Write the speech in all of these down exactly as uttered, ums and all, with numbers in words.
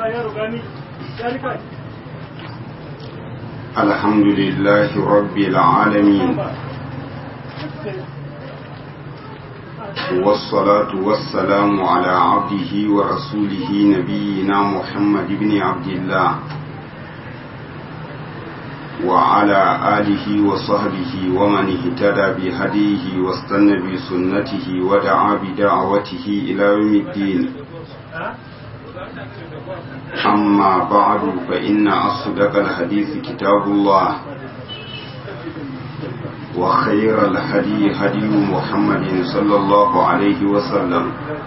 الحمد لله رب العالمين والصلاة والسلام على عبده ورسوله نبينا محمد بن عبد الله وعلى آله وصحبه ومن اهتدى بهديه واستنى بسنته ودعا بدعوته إلى يوم الدين أما بعد فإن أصدق الحديث كتاب الله وخير الهدي هدي محمد صلى الله عليه وسلم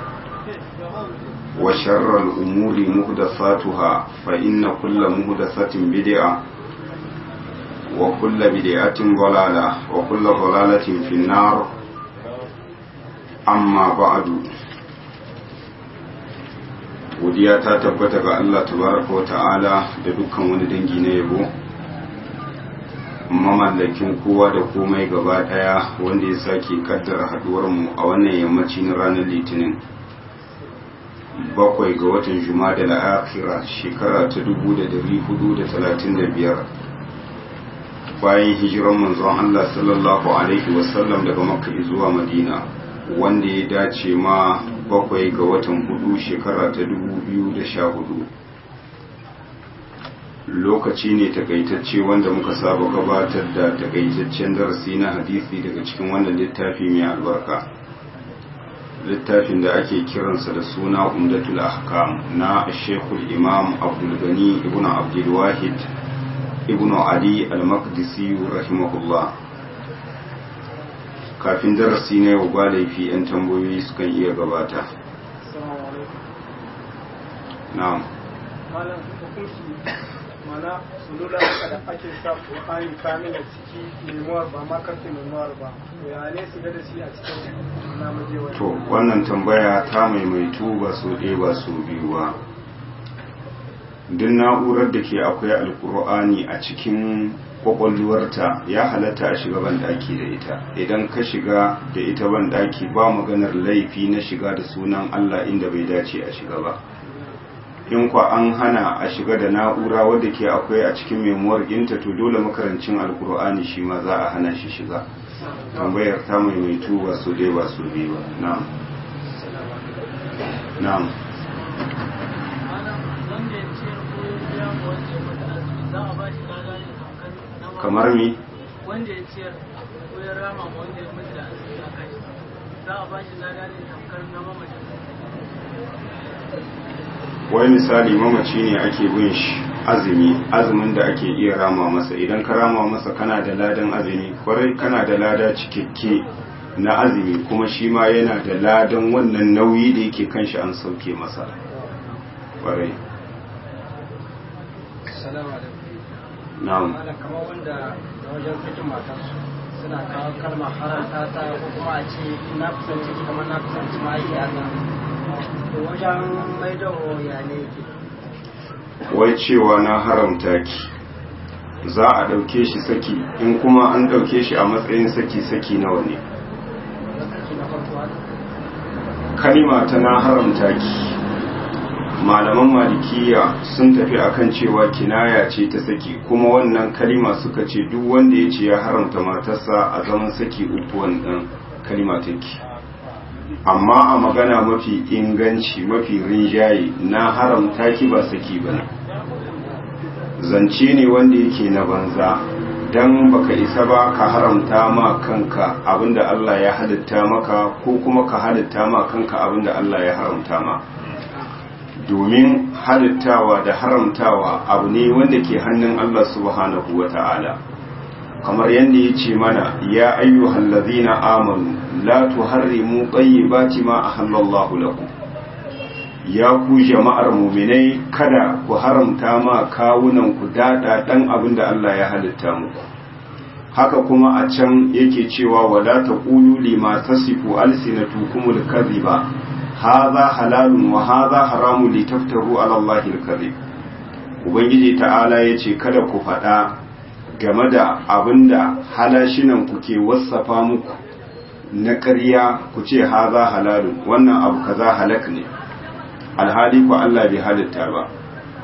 وشر الأمور محدثاتها فإن كل محدثة بدعة وكل بدعة ضلالة وكل ضلالة في النار أما بعد godiya ta tabbata ga Allah tabaraka wa ta'ala da dukkan wani dangi na yabo mamallakin kowa da komai gaba daya wanda ya sake kaddara haduwar mu a wannan yammaci na ranar litinin bakwai ga watan Jumada al-akhirah shekara ta dubu da dari hudu da talatin da biyar bayan hijiran manzon Allah sallallahu alaihi wasallam daga Makka zuwa Madina wanda ya dace ma bakwai ga watan hudu shekara ta dubu biyu da sha hudu lokaci ne takaitacce wanda muka saba gabatar da takaitaccen darasi na hadisi daga cikin wannan littafi mai albarka littafin da ake kiransa da suna umdatul ahkam na shekul imam abdul gani ibn abdul wahid ibn ali al-maqdisi rahimahullah kafin darasi na yau ba laifi 'yan tambayoyi sukan iya gabata. na'am malam hukunci mana sulula da ake sa Qur'ani kamila ciki memoir ba ma karfe memoir ba ya ne su da shi a cikin namajewa to wannan tambaya ta maimaitu ba so ɗaya ba so biyu ba duk na'urar da ke akwai alkur'ani a cikin kwakwalwarta ya halatta a shiga banɗaki da ita idan ka shiga da ita banɗaki ba maganar laifi na shiga da sunan Allah inda bai dace a shiga ba in kwa an hana a shiga da na'ura wadda ke akwai a cikin memuwar ɗinta to dole makarancin alkur'ani shi ma za a hana shi shiga tambayar ta maimaitu ba su dai ba su biyu ba na'am na'am kamar mi wanda ya ciyar ko ya rama wanda ya mutu da azumi a kai za a ba shi lada ne tamkar na mamacin wai misali mamaci ne ake bin shi azumi azumin da ake iya rama masa idan ka rama masa kana da ladan azumi kwarai kana da lada cikakke na azumi kuma shi ma yana da ladan wannan nauyi da yake kan shi an sauke masa kwarai assalamu alaikum na'am kamar wanda da wajen sakin matarsu suna kawo kalmar haranta ta ko kuma a ce na kusanci kamar na kusanci ma ake a nan to wajen maidawo ya ne yake wai cewa na haramta ki za a ɗauke shi saki in kuma an ɗauke shi a matsayin saki saki nawa ne kalima ta na haramta ki malaman malikiya sun tafi akan cewa kinaya ce ta saki kuma wannan kalima suka ce duk wanda ya ce ya haramta matarsa a zaman saki uku wannan kalima take amma a magana mafi inganci mafi rinjaye na haramta ki ba saki bane zance ne wanda yake na banza dan baka isa ba ka haramta ma kanka abinda Allah ya halitta maka ko kuma ka halitta ma kanka abinda Allah ya haramta ma domin halittawa da haramtawa abu ne wanda ke hannun Allah subhanahu wa ta'ala kamar yadda ya ce mana ya ayyuhal ladhina amanu la tuharrimu tayyibati ma ahallallahu lakum ya ku jama'ar mu'minai kada ku haramta ma kawunan ku dada dan abinda Allah ya halitta muku haka kuma a can yake cewa wala taqulu lima tasifu alsinatukumul kadhiba haza halalun wa haza haramun litaftaru ala Allahi al-kadhib ubangiji ta'ala yace kada ku faɗa game da abinda halashinan ku ke wasafa muku na ƙarya ku ce haza halalun wannan abu kaza halak ne alhali ku Allah bai halitta ba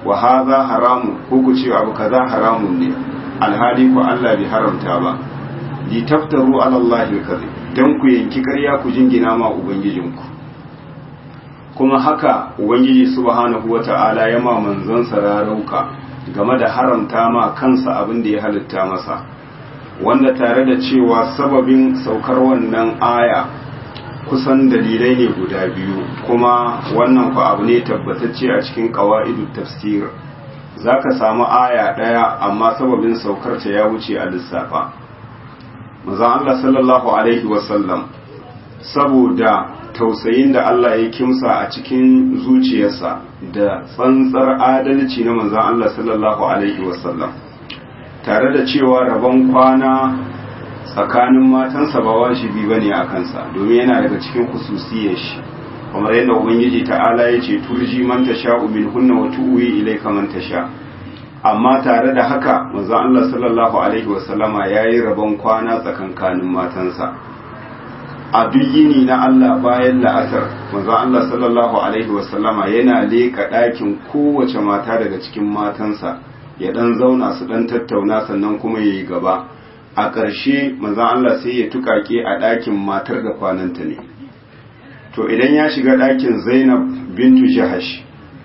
wa hadha haramun ko ku ce abu kaza haramun ne alhali ku Allah bai haramta ba li taftaru ala Allah al-kadhib dan ku yanki ƙarya ku jingina ma ubangijinku kuma haka ubangiji subhanahu wata'ala ya ma manzon sararauka game da haramta ma kansa abin da ya halitta masa wanda tare da cewa sababin saukar wannan aya kusan dalilai ne guda biyu kuma wannan fa abu ne tabbatacce a cikin qawaidut tafsir zaka samu aya daya amma sababin saukar ta ya wuce a lissafa manzo Allah sallallahu alaihi wasallam saboda tausayin da Allah ya kimsa a cikin zuciyarsa da tsantsar adalci na manzo Allah sallallahu alaihi wasallam tare da cewa rabon kwana tsakanin matansa ba wajibi bane a kansa domin yana daga cikin khususiyar shi kamar yadda ubangiji ta'ala ya ce turji man tasha'u minhunna wa tu'wi ilayka man tasha amma tare da haka manzo Allah sallallahu alaihi wasallama yayi rabon kwana tsakankanin matansa a duk yini na Allah bayan la'asar manzo Allah sallallahu alaihi wasallama yana leka ɗakin kowace mata daga cikin matansa ya dan zauna su dan tattauna sannan kuma yayi gaba a ƙarshe manzon Allah sai ya tukake a ɗakin matar da kwananta ne to idan ya shiga ɗakin Zainab bintu Jahash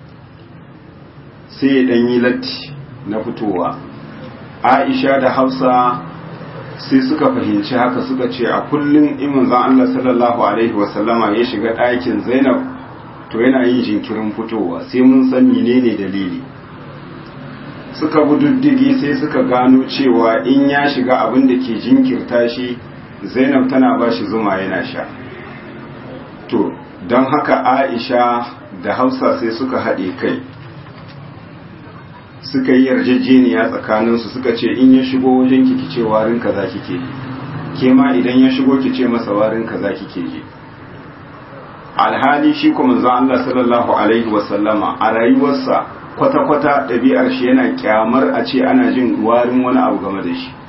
sai ya dan yi latti na fitowa Aisha da Hafsa sai suka fahimci haka suka ce a kullum in manzon Allah sallallahu alaihi wasallama ya shiga ɗakin Zainab to yana yin jinkirin fitowa sai mun san menene dalili suka bududdigi sai suka gano cewa in ya shiga abin da ke jinkirta shi Zainab tana ba shi zuma yana sha to don haka Aisha da Hafsa sai suka haɗe kai suka yi yarjejeniya tsakaninsu suka ce in ya shigo wajen ki ce warin kaza kike ke ma idan ya shigo ki ce masa warin kaza kike ji alhali shi kuma manzon Allah sallallahu alaihi wasallama a rayuwarsa kwata-kwata ɗabi'ar shi yana kyamar a ce ana jin warin wani abu game da shi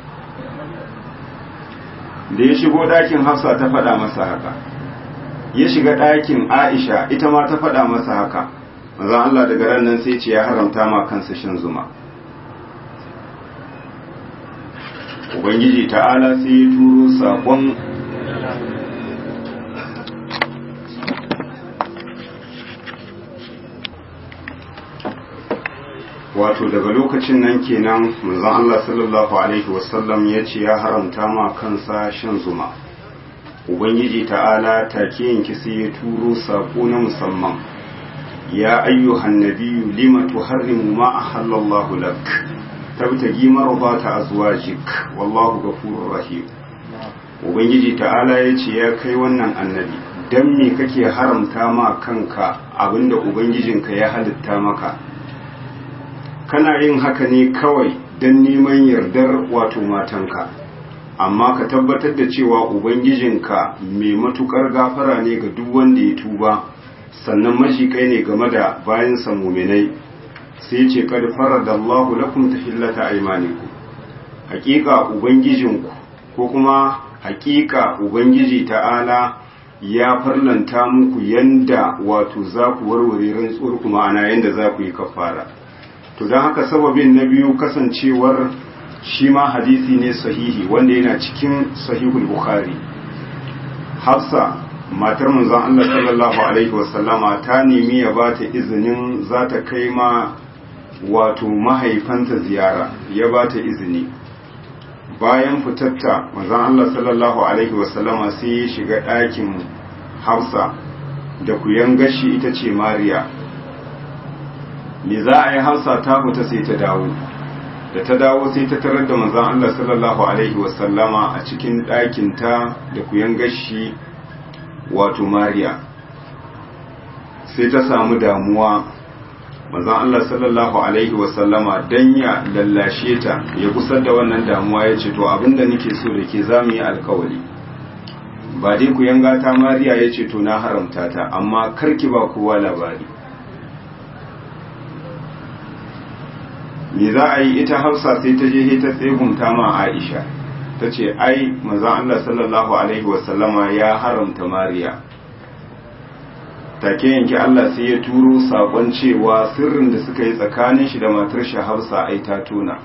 da ya shigo ɗakin Hafsa ta faɗa masa haka ya shiga ɗakin Aisha ita ma ta faɗa masa haka manzon Allah daga ran nan sai ce ya haramta ma kansa shan zuma ubangiji ta'ala sai ya turo sakon wato daga lokacin nan kenan manzon Allah sallallahu alaihi wasallam ya ce ya haramta ma kansa shan zuma ubangiji ta'ala take yanki sai ya turo sako na musamman ya ayyuhan nabiyyu lima tuharrimu ma ahallallahu lak tabtagi marzata azwajik wallahu ghafurur rahim ubangiji ta'ala ya ce ya kai wannan annabi dan me kake haramta ma kanka abinda ubangijinka ya halitta maka kana yin haka ne kawai don neman yardar wato matanka amma ka tabbatar da cewa ubangijinka mai matukar gafara ne ga duk wanda ya tuba sannan mashikai ne game da bayansa muminai sai ce kad faradallahu lakum tahillata aymanikum hakika ubangijinku ko kuma hakika ubangiji ta'ala ya farlanta muku yanda wato za ku warware rantsuwar kuma ana yanda za ku yi kafara to don haka sababin na biyu kasancewar shi ma hadisi ne sahihi wanda yana cikin sahihul bukhari hafsa matar manzon Allah sallallahu alaihi wasallama ta nemi ya ba ta izinin za ta kai ma wato mahaifanta ziyara ya ba ta izini bayan fitatta manzon Allah sallallahu alaihi wasallama sai ya shiga ɗakin hafsa da kuyan gashi ita ce mariya me za a yi hausa ta fita sai ta dawo da ta dawo sai ta tarar da manzon Allah sallallahu alaihi wasallama a cikin ɗakinta da kuyan gashi wato mariya sai ta samu damuwa manzon Allah sallallahu alaihi wasallama dan ya lallashe ta ya gusar da wannan damuwa ya ce to abinda nake so da ke zamu yi alkawari ba dai kuyan gata mariya ya ce to na haramta ta amma karki ba kowa labari me za a yi ita hafsa sai ta je ta tsegunta ma aisha ta ce ai manzon Allah sallallahu alaihi wasallama ya haramta mariya take yanki Allah sai ya turo sakon cewa sirrin da suka yi tsakanin shi da matar shi Hafsa ai ta tona.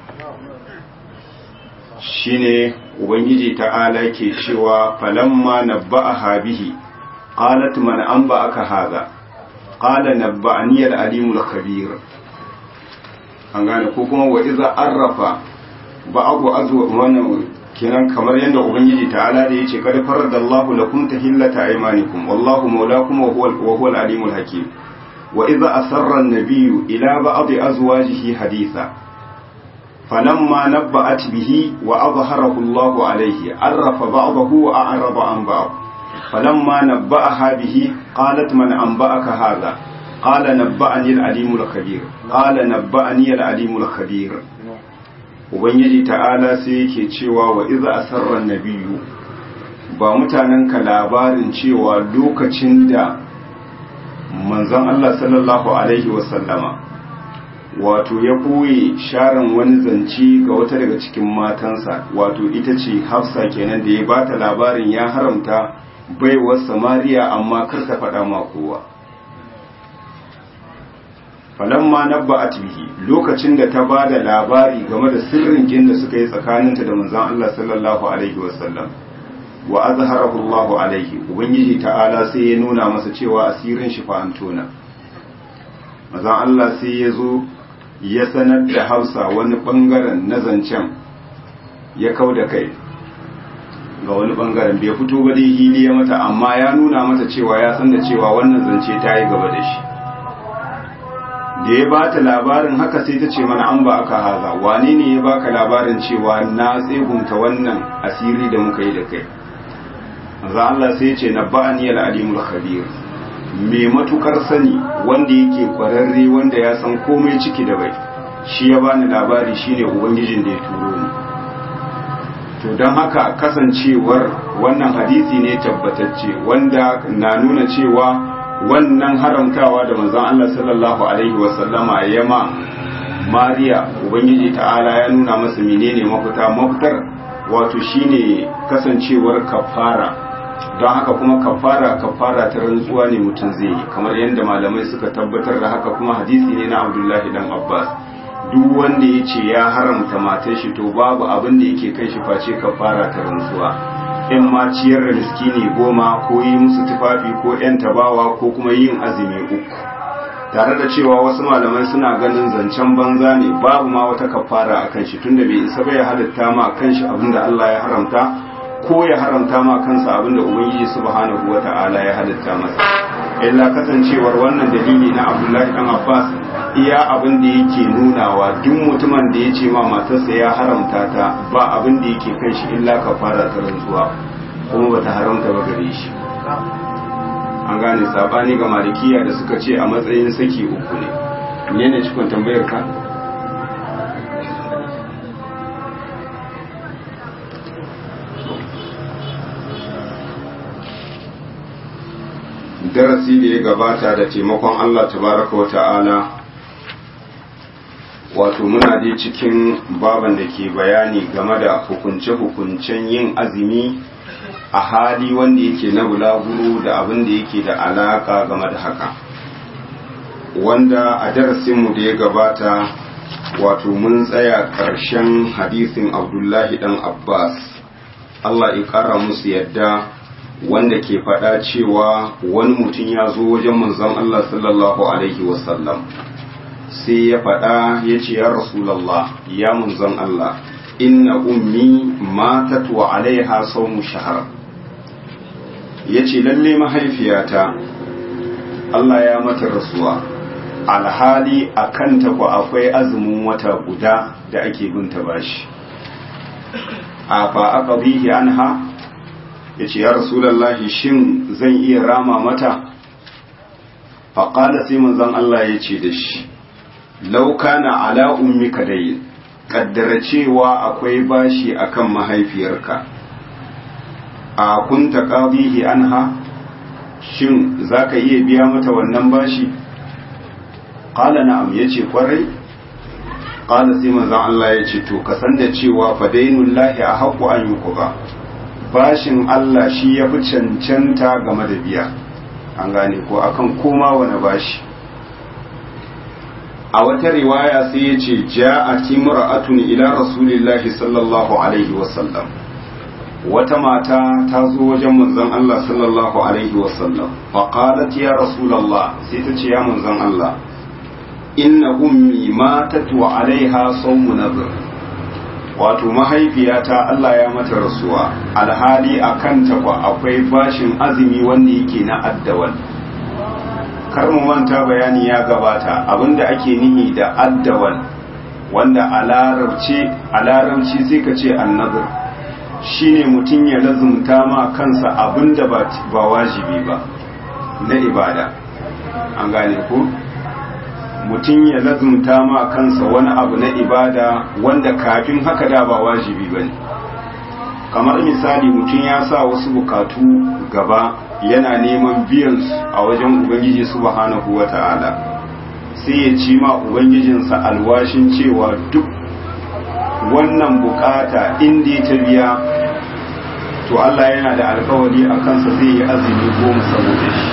Shine ubangiji ta'ala ke cewa falamma nabba'aha bihi qalat man anba'aka hadha qala nabba'ani al-alimul khabir. An gane ko kuma wa iza arrafa ba'u azwa wannan kenan kamar yadda ubangiji ta'ala da yace kad faradallahu lakum tahillata aymanikum wallahu mawlakum wa huwa wa huwa al-alimul hakim. wa idza asarra an-nabiyyu ila ba'd azwajihi haditha falamma nabba'at bihi wa adhharahu Allahu alayhi arrafa ba'dahu wa a'rada an ba'd falamma nabba'aha bihi qalat man anba'aka hadha qala nabba'ani al-alimul khabir qala nabba'ani al-alimul khabir. ubangiji ta'ala sai yake cewa wa iza asarran nabiyyu ba mutanen ka labarin cewa lokacin da manzon Allah sallallahu alaihi wasallama wato ya koyi sharan wani zanci ga wata daga cikin matansa wato ita ce Hafsa kenan da ya bata labarin ya haramta baiwar Samariya amma kar ta faɗa ma kowa. falamma nabba'at bihi lokacin da ta bada labari game da sirrin kin da suka yi tsakaninta da manzon Allah sallallahu alaihi wasallam wa azharahu Allahu alaihi ubangiji ta'ala sai ya nuna masa cewa asirin shi fa antona manzon Allah sai ya zo ya sanar da Hausa wani bangaren na zancen ya kauda kai ga wani bangaren bai fito ba dai hili ya mata amma ya nuna mata cewa ya san da cewa wannan zance ta yi gaba da shi. da ya ba ta labarin haka sai ta ce mana an ba aka haza wane ne ya baka labarin cewa na tsegunta wannan asiri da muka yi da kai. za Allah sai ya ce na ba'ani al-alimul khabir mai matukar sani wanda yake kwararre wanda ya san komai ciki da bai shi ya bani labari shine ubangijin da ya turo ni. to don haka kasancewar wannan hadisi ne tabbatacce wanda na nuna cewa wannan haramtawa da manzon Allah sallallahu alaihi wasallama yama Mariya ubangiji ta'ala ya nuna masa menene mafita mafitar wato shine kasancewar kafara don haka kuma kafara kafara ta rantsuwa ne mutum zai yi kamar yadda malamai suka tabbatar da haka kuma hadisi ne na Abdullahi dan Abbas duk wanda ya ce ya haramta matar shi to babu abin da yake kai shi face kafara ta rantsuwa in ma ciyar da miskini goma ko yi musu tufafi ko yan tabawa ko kuma yin azumi uku tare da cewa wasu malamai suna ganin zancen banza ne babu ma wata kafara a kan shi tunda bai isa bai halitta ma kan shi abinda Allah ya haramta ko ya haramta ma kansa abinda ubangiji subhanahu wata'ala ya halitta masa illa kasancewar wannan dalili na Abdullahi dan Abbas iya abin da yake nunawa duk mutumin da ya ce ma matarsa ya haramta ta ba abin da yake kan shi illa kafara ta rantsuwa kuma bata haramta ba gare shi. an gane sabani ga malikiya da suka ce a matsayin saki uku ne ne ne cikin tambayar ka darasi da ya gabata da taimakon Allah tabaraka wa ta'ala wato muna dai cikin baban da ke bayani game da hukunce-hukuncen yin azumi a hali wanda yake na bulaguro da abin da yake da alaka game da haka wanda a darasinmu da ya gabata wato mun tsaya ƙarshen hadisin Abdullahi dan Abbas Allah ya ƙara musu yadda wanda ke faɗa cewa wani mutum ya zo wajen manzon Allah sallallahu alaihi wasallam sai ya faɗa ya ce ya Rasulallah ya manzon Allah inna ummi matat wa alaiha sawmu shahr ya ce lalle mahaifiyata Allah ya mata rasuwa alhali a kanta ku akwai azumin wata guda da ake binta bashi a fa aka bihi anha ya ce ya rasulallahi shin zan iya rama mata faƙala sai manzon Allah ya ce da shi laukana ala ummi kadayin kaddara cewa akwai bashi akan mahaifiyarka a kunta qadihi anha shin zaka iya biya mata wannan bashi qala na'am yace kwarai qala sai manzon Allah ya ce to ka san da cewa fadainullahi ahqqu an yuqda bashin Allah shi ya fi cancanta game da biya an gane ko akan koma wani bashi. A wata riwaya sai ya ce ja'at imra'atun ila rasulillahi sallallahu alaihi wasallam, wata mata ta zo wajen manzon Allah sallallahu alaihi wasallam fa qalat ya rasulullah, sai ta ce ya manzon Allah, inna ummi matat wa alaiha sawmu nadhr, wato mahaifiyata Allah ya mata rasuwa alhali akan ta kwa akwai bashin azumi wanda yake na addawal. Kar mu manta bayani ya gabata abinda ake nihi da addawal, wanda a larabci a larabci sai ka ce annadhr, shine mutum ya lazumta ma kansa abinda ba ba wajibi ba na ibada, an gane ko mutum ya lazumta ma kansa wani abu na ibada wanda kafin haka da ba wajibi bane. Kamar misali mutum ya sa wasu bukatu gaba yana neman biyan su a wajen Ubangiji subhanahu wata'ala, sai ya ci ma Ubangijinsa alwashin cewa duk wannan bukata inda ta biya to Allah yana da alkawari a kansa zai yi azumi goma saboda shi.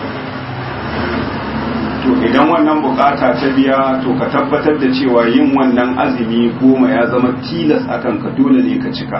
To idan wannan bukata ta biya to ka tabbatar da cewa yin wannan azumi goma ya zama tilas akan ka, dole ne ka cika.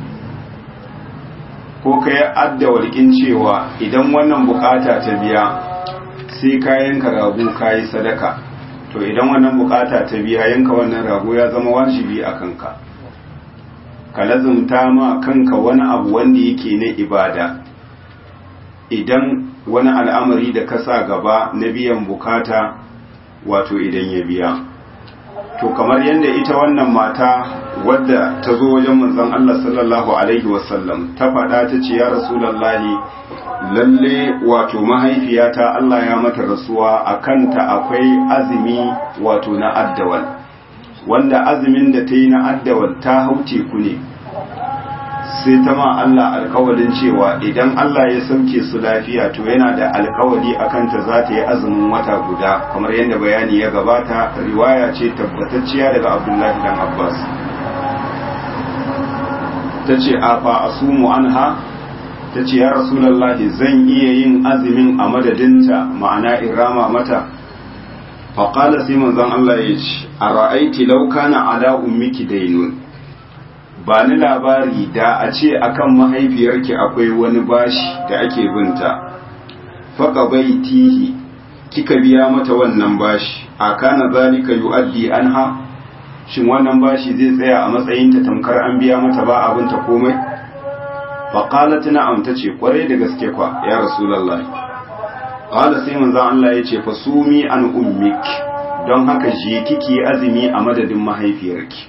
Ko ka yi adda walƙin cewa idan wannan bukata ta biya sai ka yanka rago ka yi sadaka, to idan wannan bukata ta biya yanka wannan rago ya zama wajibi a kanka. Ka lazumta ma kanka wani abu wanda yake na ibada, idan wani al'amari da ka sa gaba na biyan bukata, wato idan ya biya. To kamar yadda ita wannan mata wadda ta zo wajen manzon Allah sallallahu alaihi wasallam ta faɗa ta ce ya rasulallahi, lalle wato mahaifiyata Allah ya mata rasuwa, a kanta akwai azumi wato na addawal, wanda azumin da ta yi na addawal ta hau teku ne. Sai ta ma Allah alkawalin cewa idan Allah ya sauke su lafiya to yana da alkawali a kanta za ta yi azumin wata guda, kamar yadda bayani ya gabata, riwaya ce tabbatacciya daga Abdullahi dan Abbas. Ta ce a fa asumu anha, ta ce ya rasulallahi zan iya yin azumin a madadinta, ma'ana in rama mata. faƙala sai manzon Allah ya ce a ra'aiti law kana ala ummiki daynun, ba ni labari da a ce akan mahaifiyarki akwai wani bashi da ake binta, faqa baitihi, kika biya mata wannan bashi, a kana zalika yu'addi anha, shin wannan bashi zai tsaya a matsayin ta tamkar an biya mata ba abin ta komai? faqalat na'am, tace kwarai da gaske kwa ya rasulullahi. qala sai manzon Allah yace fasumi an ummik, don haka je kiki azumi a madadin mahaifiyarki.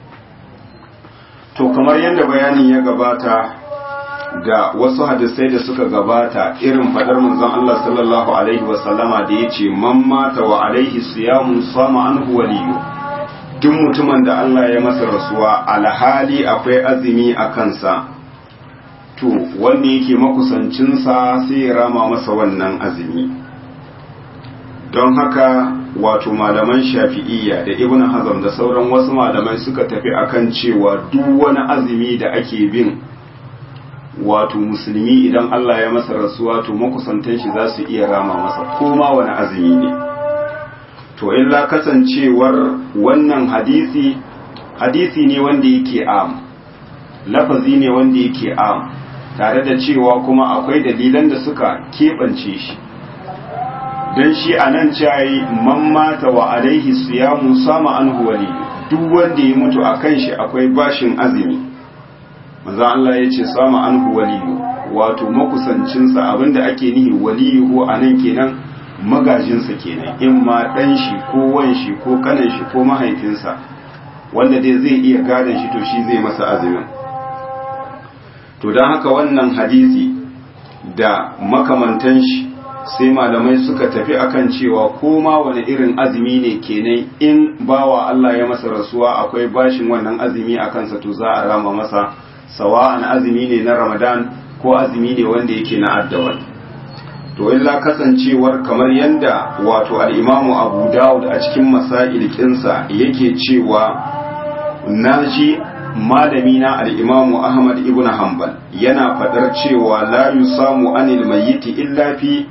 To kamar yadda bayanin ya gabata da wasu hadisai da suka gabata, irin fadar manzon Allah sallallahu alaihi wasallama da yace man mata wa alaihi siyamun sama anhu waliyu, duk mutumin da Allah ya masa rasuwa alhali akwai azumi a kansa, to wanda yake makusancinsa sai ya rama masa wannan azumi. Don haka wato malaman shafi'iyya da ibn hazm da sauran wasu malamai suka tafi akan cewa duk wani azumi da ake bin wato musulmi idan Allah ya masa rasuwa to makusantan shi za su iya rama masa koma wani azumi ne. To illa kasancewar wannan hadisi hadisi ne wanda yake am, lafazi ne wanda yake am, tare da cewa kuma akwai dalilan da suka keɓance shi. Don shi a nan cayi man mata wa alaihi siyamu sama anhu waliyu, duk wanda ya mutu a kan shi akwai bashin azumi, manzo Allah ya ce sama anhu waliyu, wato makusancinsa, abinda ake nihi waliyu ko a nan kenan magajinsa kenan, in ma ɗan shi ko wan shi ko kanan shi ko mahaifinsa, wanda dai zai iya gadon shi to shi zai masa azumin. To don haka wannan hadisi da makamantan shi sai malamai suka tafi akan cewa koma wani irin azumi ne kenan, in bawa Allah ya masa rasuwa akwai bashin wannan azumi a kansa to za a rama masa, sawa'an azumi ne na Ramadan ko azumi ne wanda yake na addawal. To illa kasancewar kamar yanda wato al-Imamu Abu Dawud a cikin masail kinsa yake cewa naji malami na al-Imamu Ahmad ibn Hanbal yana fadar cewa la yusamu anil mayyiti illa fi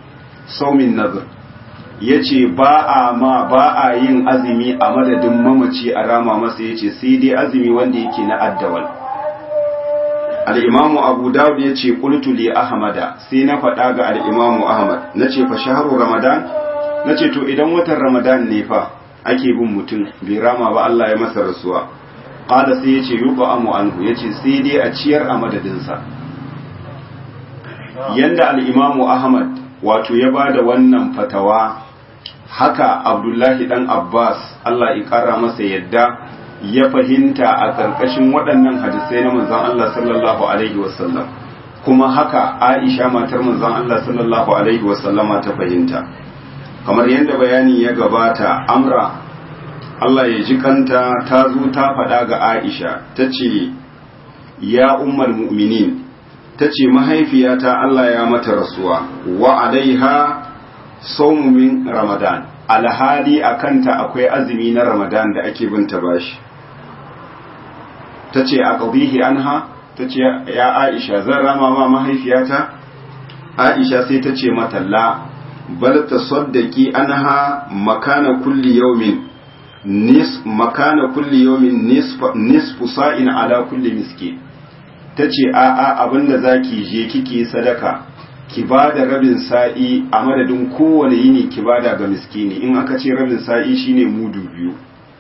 saumin nazar yace ba a ma ba a yin azumi a madadin mamaci a rama masa yace sai dai azumi wanda yake na addawal. al-imamu abu dawud yace qultu li ahmada sai na faɗa ga al-imamu ahmad nace fa shahru ramadan nace to idan watan ramadan ne fa ake bin mutum bai rama ba Allah ya masa rasuwa qala sai yace yuqamu anhu yace sai dai a ciyar a madadin sa. Yanda al-imamu ahmad wato ya bada wannan fatawa haka abdullahi dan abbas Allah ya kara masa yadda ya fahimta a karkashin waɗannan hadisai na manzon Allah sallallahu alaihi wasallam, kuma haka aisha matar manzon Allah sallallahu alaihi wasallama ta fahimta. Kamar yadda bayani ya gabata, amra Allah ya ji kanta ta zo ta faɗa ga aisha ta ce ya ummul mu'minin, ta ce mahaifiyata Allah ya mata rasuwa wa alaiha saumu min ramadan, alhali a kanta akwai azumi na ramadan da ake binta bashi. ta ce a ƙabihi anha, ta ce ya aisha zan rama ma mahaifiyata? Aisha sai ta ce mata la bal tasaddaqi anha makana kulli yawmin nis makana kulli yawmin nisf nisfu sa'in ala kulli miskin. tace a a abinda zaki je kike sadaka ki bada rabin sa'i a madadin kowane yini ki bada ga miskini. In aka ce rabin sa'i shine mudu biyu.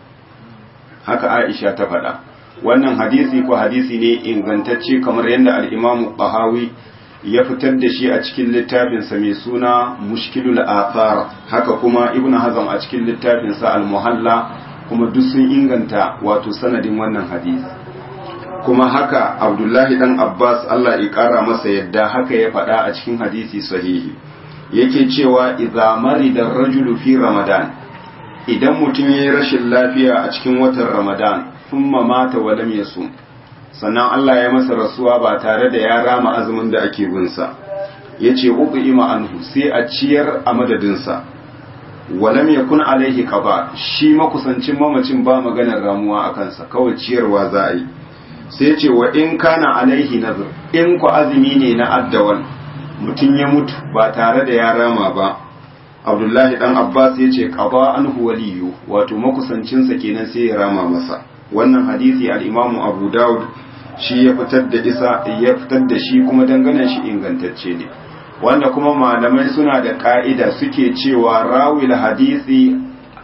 Haka Aisha ta faɗa. Wannan hadisi ko hadisi ne ingantacce kamar yadda al-Imam Bahawi ya fitar da shi a cikin littafinsa mai suna Mushkilul Athar, haka kuma Ibn Hazm a cikin littafinsa Al-Muhalla, kuma duk sun inganta wato sanadin wannan hadisi. Kuma haka Abdullahi dan Abbas Allah ya kara masa yadda haka ya faɗa a cikin hadisi sahihi, yake cewa idza marida ar-rajulu fi Ramadan, idan mutum yayi rashin lafiya a cikin watan Ramadan thumma mata wa lam yasum, sannan Allah ya masa rasuwa ba tare da ya rama azumin da ake binsa, ya ce uqima anhu sai a ciyar a madadinsa, walam yakun alaihi qada, shi makusancin mamacin ba maganar ramuwa a kansa, kawai ciyarwa za a yi. Sai ce wa in kana alaihi nazar, in ku azumi ne na addawal mutum ya mutu ba tare da ya rama ba, Abdullahi dan Abbas ya ce qada anhu waliyu, wato makusancinsa kenan sai ya rama masa. Wannan hadisi al-Imam Abu Dawud shi ya fitar da isa ya fitar da shi kuma dangane shi ingantacce ne, wanda kuma malamai suna da ka'ida suke cewa rawil hadisi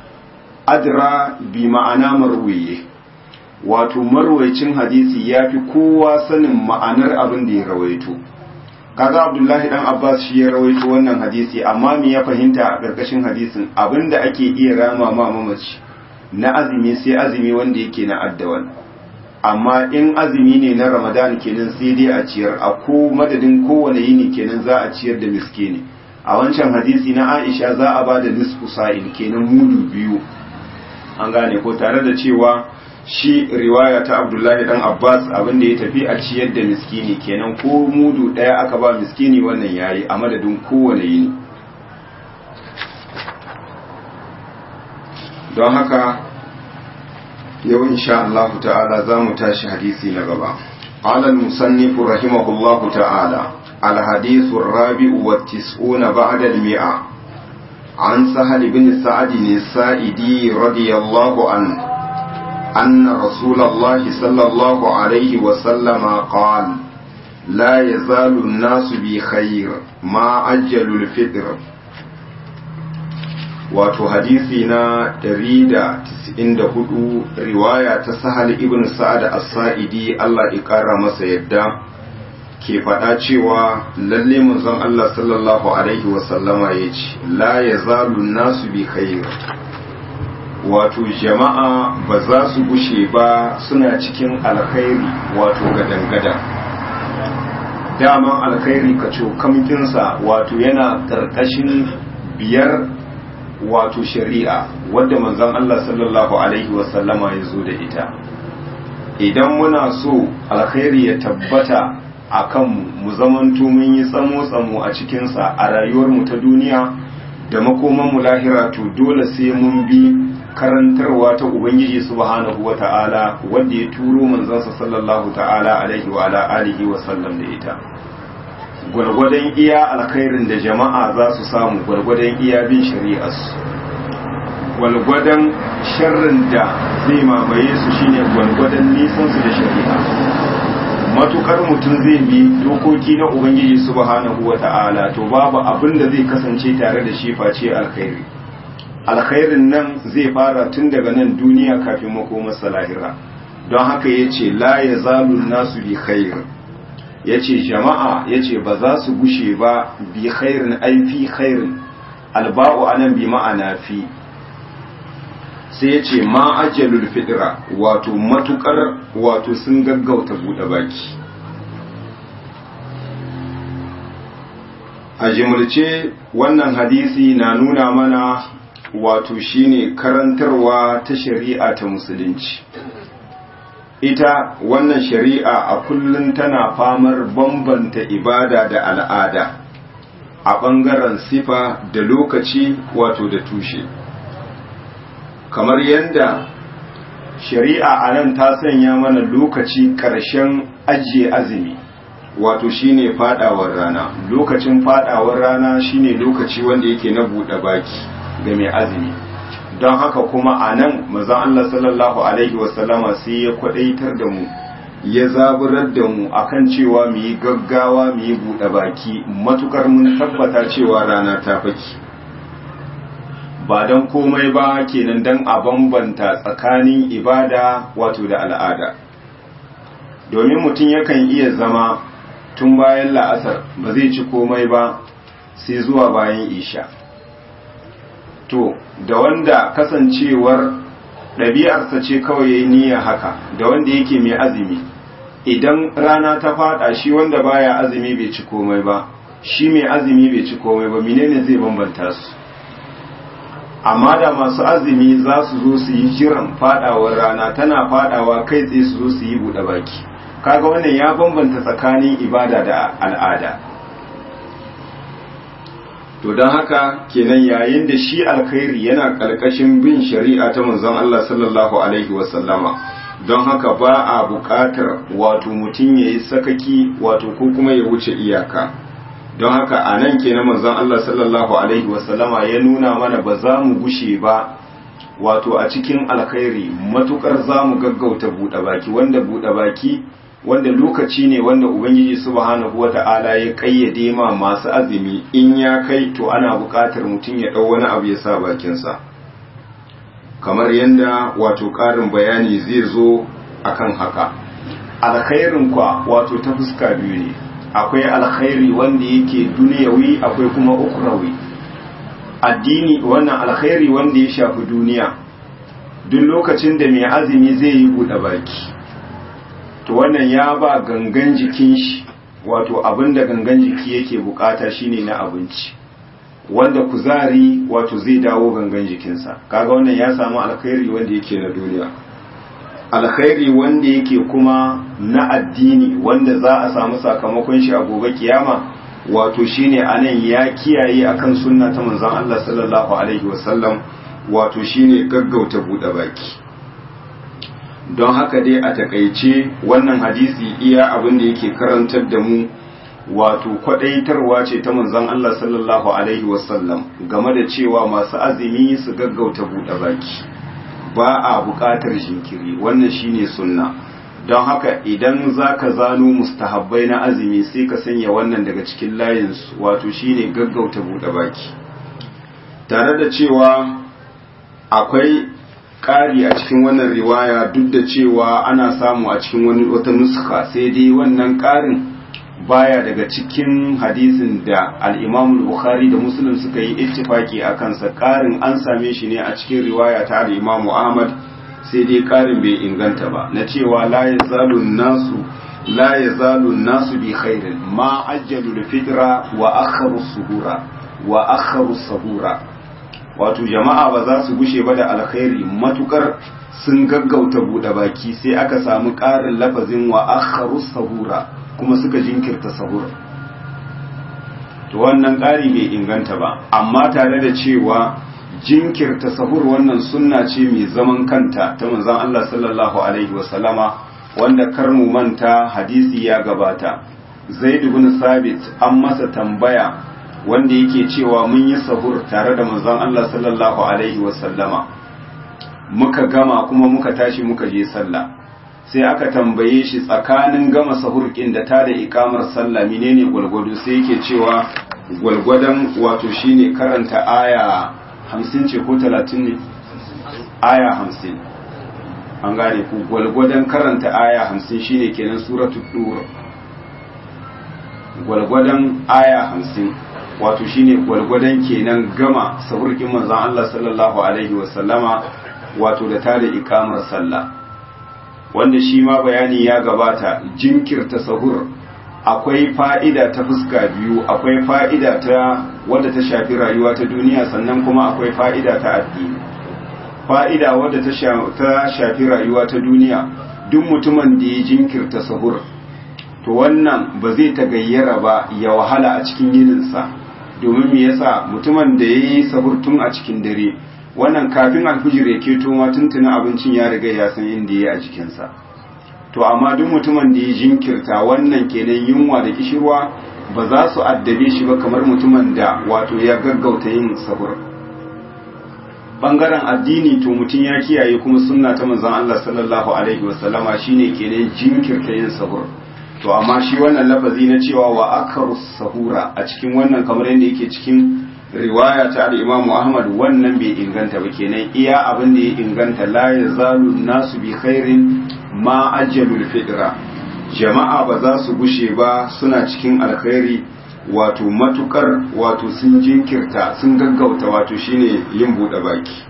adra bi ma'ana marwiye, wato marwaicin hadisi yafi kowa sanin ma'anar abin da ya rawaito. Kaga Abdullahi dan Abbas shi ya rawaito wannan hadisi, amma me ya fahimta a karkashin hadisin? Abinda ake iya rama ma mamaci na azumi sai azumi wanda yake na addawal, amma in azumi ne na Ramadan kenan sai dai a ciyar a ko madadin kowane yini kenan za a ciyar da miskini. A wancan hadisi na Aisha za a bada nisfu sa'in kenan mudu biyu, an gane ko, tare da cewa shi riwaya ta Abdullahi dan Abbas abinda ya tafi a ciyar da miskini kenan, ko mudu daya aka ba miskini wannan yayi a madadin kowane yini. Don haka yau insha Allah ta'ala za mu tashi hadisi na gaba. Qala al-musannif rahimahullah ta'ala al-hadith ar-rabi' wa tis'una ba'da al-mi'a an Sahal ibn Sa'd as-Sa'idi radiyallahu anhu anna Rasulullah sallallahu alayhi wa sallam qala la yazalu an-nasu bi khayr ma ajjalu al-fitr. Wato hadisi na ɗari da tis'in da hudu, riwaya ta Sahal ibn Sa'ad as-Sa'idi Allah ya ƙara masa yadda, ke faɗa cewa lalle manzon Allah sallallahu alaihi wa sallama yace la yazalu nasu bi khair, wato jama'a ba za su gushe ba suna cikin alkhairi, wato gadan-gadan. Daman alkhairi kaco kamkinsa wato yana ƙarƙashin biyar wato shari'a wadda manzon Allah sallallahu alaihi wasallama ya zo da ita. Idan muna so alkhairi ya tabbata a kanmu, mu zamanto mun yi tsamo-tsamo a cikinsa a rayuwarmu ta duniya da makomanmu lahira, to dole sai mun bi karantarwa ta Ubangiji subhanahu wa ta'ala wadda ya turo manzansa sallallahu ta'ala alaihi wa ala alihi wa sallam da ita. gwargwadon iya alkhairin da jama'a za su samu gwargwadon iya bin shari'arsu, gwargwadon sharrin da zai mamaye su shine gwargwadon nisansu da shari'a. Matukar mutum zai bi dokoki na Ubangiji subhanahu wata'ala to babu abin da zai kasance tare da shi face alkhairi. Alkhairin nan zai fara tun daga nan duniya kafin makomarsa lahira. Don haka yace la yazalu nasu bi khair, yace jama'a yace ba za su gushe ba bi khairin ai fi khairin, alba'u anan bi ma'ana fi. Sai yace ma ajalul fitra, wato matukar wato sun gaggauta bude baki. A jimilce wannan hadisi na nuna mana wato shine karantarwa ta shari'a ta musulunci. Ita wannan shari'a a kullum tana famar bambanta ibada da al'ada a ɓangaren sifa da lokaci wato da tushe. Kamar yadda shari'a a nan ta sanya mana lokaci ƙarshen ajiye azumi, wato shine fadawar rana. Lokacin fadawar rana shine lokaci wanda yake na buɗe baki ga mai azumi. Don haka kuma a nan manzon Allah sallallahu alaihi wasallama sai ya kwadaitar da mu, ya zaburar da mu akan cewa mu yi gaggawa mu yi buɗe baki matukar mun tabbata cewa rana ta faki. Ba don komai ba kenan dan a bambanta tsakanin ibada wato da al'ada. Domin mutum yakan iya zama tun bayan la'asar ba zai ci komai ba sai zuwa bayan isha. To, da wanda kasancewar ɗabi'arsa ce kawai yayi niyya haka, da wanda yake mai azumi, idan rana ta fada shi wanda baya azumi bai ci komai ba, shi mai azumi bai ci komai ba, menene zai bambanta su? Amma da masu azumi za su zo su yi jiran fadawar rana, tana fadawa kai tsaye su zo su yi buɗe baki. Kaga wannan ya bambanta tsakanin ibada da al'ada. To don haka kenan yayin da shi alkhairi yana ƙarƙashin bin shari'a ta manzon Allah sallallahu alaihi wasallama, don haka ba a buƙatar wato mutum ya yi sakaki wato ko kuma ya wuce iyaka. Don haka a nan kenan manzon Allah sallallahu alaihi wasallama ya nuna mana ba za mu gushe ba wato a cikin alkhairi matukar za mu gaggauta buɗe baki, wanda buɗe baki wanda lokaci ne wanda Ubangiji subhanahu wata'ala ya kayyade ma masu azumi, in ya kai to ana buƙatar mutum ya ɗau wani abu ya sa bakinsa, kamar yadda wato ƙarin bayani zai zo akan haka. Alkhairin kwa wato ta fuska biyu ne, akwai alkhairi wanda yake duniyawi, akwai kuma ukhrawi. Addini wannan alkhairi wanda ya shafi duniya, duk lokacin da mai azumi zai yi buɗe baki to wannan ya ba gangan jikin shi wato abinda gangan jiki yake bukata shine na abinci, wanda kuzari wato zai dawo gangan jikinsa. Kaga wannan ya samu alkhairi wanda yake na duniya. Alkhairi wanda yake kuma na addini, wanda za a samu sakamakon shi a gobe kiyama, wato shine anan ya kiyaye akan sunna ta manzon Allah sallallahu alaihi wasallam, wato shine gaggauta bude baki. Don haka dai a takaice wannan hadisi iya abin da yake karantar da mu wato kwadaitarwa ce ta manzon Allah sallallahu alaihi wasallam game da cewa masu azumi su gaggauta bude baki, ba a buƙatar jinkiri, wannan shine sunna. Don haka idan zaka zano mustahabbai na azumi sai ka sanya wannan daga cikin layinsu, wato shine gaggauta bude baki, tare da cewa akwai ƙari a cikin wannan riwaya, duk da cewa ana samu a cikin wani wata nuska, sai dai wannan ƙarin baya daga cikin hadisin da al-Imam Bukhari da Muslim suka yi ittifaki a kansa. Ƙarin an same shi ne a cikin riwaya ta al-Imam Ahmad, sai dai ƙarin bai inganta ba, na cewa la yazalu nasu la yazalu nasu bi khairin ma ajjalu al-fitra wa akharu suhura wa akharu sahura. Wato jama'a ba za su gushe ba da alkhairi matukar sun gaggauta buɗe baki, sai aka samu ƙarin lafazin wa akharu sahura, kuma suka jinkirta sahur. To wannan ƙari bai inganta ba, amma tare da cewa jinkirta sahur wannan sunna ce mai zaman kanta ta manzon Allah sallallahu alaihi wasallama, wanda kar mu manta hadisi ya gabata Zaid ibn Sabit an masa tambaya wanda yake cewa mun yi sahur tare da manzon Allah sallallahu alaihi wasallama muka gama kuma muka tashi muka je sallah sai aka tambaye shi tsakanin gama sahur kin da tada ikamar sallah menene gwalgwado sai yake cewa gwalgwadon wato shine karanta aya hamsin ce ko talatin ne aya hamsin an gane ku gwalgwadon karanta aya hamsin shine kenan suratul dur gwalgwadon aya hamsin wato shine gwalgwadon kenan gama sahurkin manzon Allah sallallahu alaihi wasallama wato da tada ikamar sallah wanda shi ma bayani ya gabata jinkirta sahur akwai fa'ida ta fuska biyu akwai fa'ida ta wadda ta shafi rayuwa ta duniya sannan kuma akwai fa'ida ta addini fa'ida wadda ta shafi rayuwa ta duniya duk mutumin da ya jinkirta sahur to wannan ba zai tagayyara ba ya wahala a cikin yininsa domin me yasa mutumin da ya yi sahur tun a cikin dare wannan kafin alfijir ya keto ma tuntuna abincin ya riga ya san inda ya yi a jikinsa to amma duk mutumin da ya jinkirta wannan kenan yunwa da kishirwa ba za su addabe shi ba kamar mutumin da wato ya gaggauta yin sahur bangaren addini to mutum ya kiyaye kuma sunna ta manzon Allah sallallahu alaihi wasallama shine kenan jinkirta yin sahur to amma shi wannan lafazi na cewa wa akaru sahura a cikin wannan kamar yadda yake cikin riwaya ta al-Imam Ahmad wannan bai inganta ba kenan iya abin da ya inganta la yazalu nasu bi khairin ma ajalul fidra jama'a ba za su gushe ba suna cikin alkhairi wato matukar wato sun jinkirta sun gaggauta wato shine yin bude baki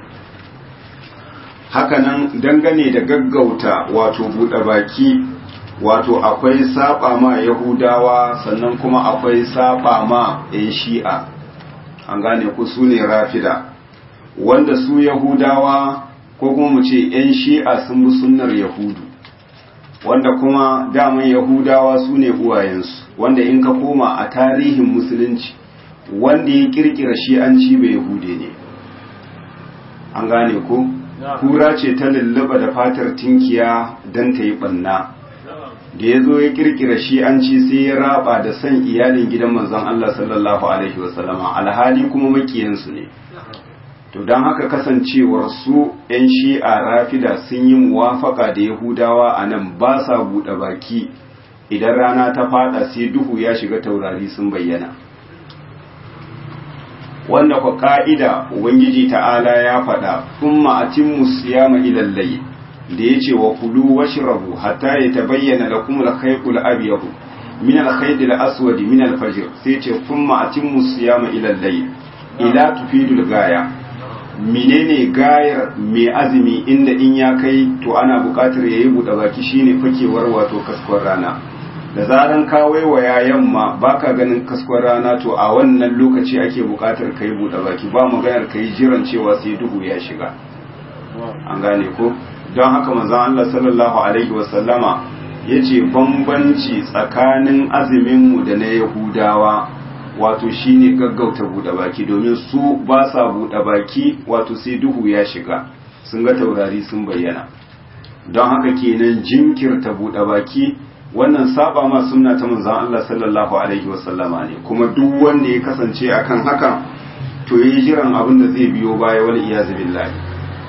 hakanan dangane da gaggauta wato bude baki wato akwai saba ma yahudawa sannan kuma akwai saba ma yan shi'a an gane ku su ne rafida wanda su yahudawa ko kuma mu ce yan shi'a sun bi sunnar yahudu wanda kuma daman yahudawa su ne uwayensu wanda in ka koma a tarihin musulunci wanda ya kirkira shi'anci bai yahude ne an gane ku kura ce ta lullaba da fatar tinkiya don ta yi ɓanna da ya zo ya kirkira shi'anci sai ya raba da san iyalin gidan manzon Allah sallallahu alaihi wasallama alhali kuma makiyansu ne to don haka kasancewar su 'yan shi'a rafida sun yi muwafaka da yahudawa a nan ba sa buɗe baki idan rana ta fada sai duhu ya shiga taurari sun bayyana wanda kwa ka'ida ubangiji ta'ala ya faɗa thumma atimmu siyama ila al-layl da yace wa kulu washrabu hatta yatabayyana lakum al-khaytul abyad min al-khayt al-aswad min al-fajr sai yace thumma atimmu siyama ila al-layl ila tufidul gaya menene gayar mai azumi inda in ya kai to ana buƙatar yayi buɗe baki shine fakewar wato kaskon rana da zaran ka waiwaya yamma baka ganin kaskon rana to a wannan lokaci ake buƙatar kai buɗe baki ba maganar kai jiran cewa sai duhu ya shiga an gane ko don haka manzon Allah sallallahu alaihi wasallama yace bambanci tsakanin azumin mu da na Yahudawa wato shine gaggauta buɗe baki domin su ba sa buɗe baki wato sai duhu ya shiga sun ga taurari sun bayyana don haka kenan jinkirta buɗe baki wannan saba ma sunna ta manzon Allah sallallahu alaihi wasallama ne kuma duk wanda ya kasance akan haka to yi jiran abin da zai biyo baya wal iyaz billahi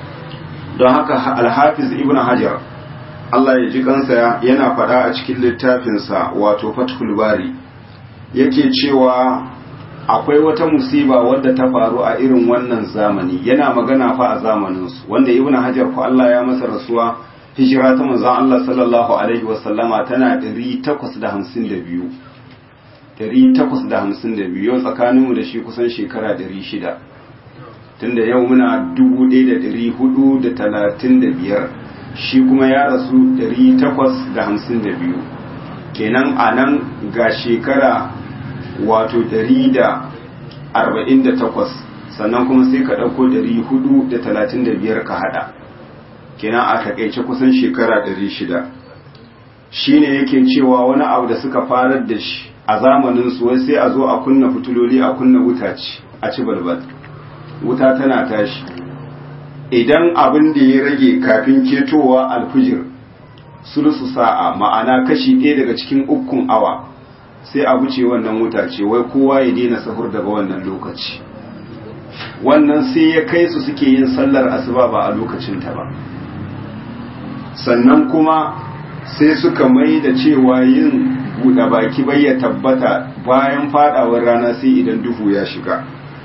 don haka al-hafiz ibn hajar Allah ya ji kansa yana faɗa a cikin littafinsa wato fathul bari yake cewa akwai wata musiba wadda ta faru a irin wannan zamani yana magana fa a zamaninsu wanda ibn hajar ko Allah ya masa rasuwa hijira ta manzon Allah sallallahu alaihi wasallama tana ɗari takwas da hamsin da biyu ɗari takwas da hamsin da biyu yau tsakaninmu da shi kusan shekara ɗari shida tunda yau muna dubu ɗaya da ɗari hudu da talatin da biyar shi kuma ya rasu ɗari takwas da hamsin da biyu kenan a nan ga shekara wato ɗari da arba'in da takwas sannan kuma sai ka ɗauko ɗari hudu da talatin da biyar ka haɗa kenan a takaice kusan shekara ɗari shida shi ne yake cewa wani abu da suka farar da shi a zamanin su wai sai a zo a kunna fituloli a kunna wuta ci a ci balbal wuta tana tashi idan abin da ya rage kafin ketowa alfijir sulusu sa'a ma'ana kashi ɗaya daga cikin ukun awa sai a wuce wannan wuta ce wai kowa ya daina sahur daga wannan lokaci. Wannan sai ya kai su suke yin sallar asuba ba a lokacin ta ba. Sannan kuma sai suka mai da cewa yin buɗe baki bai ya tabbata bayan fadawar rana sai idan duhu ya shiga.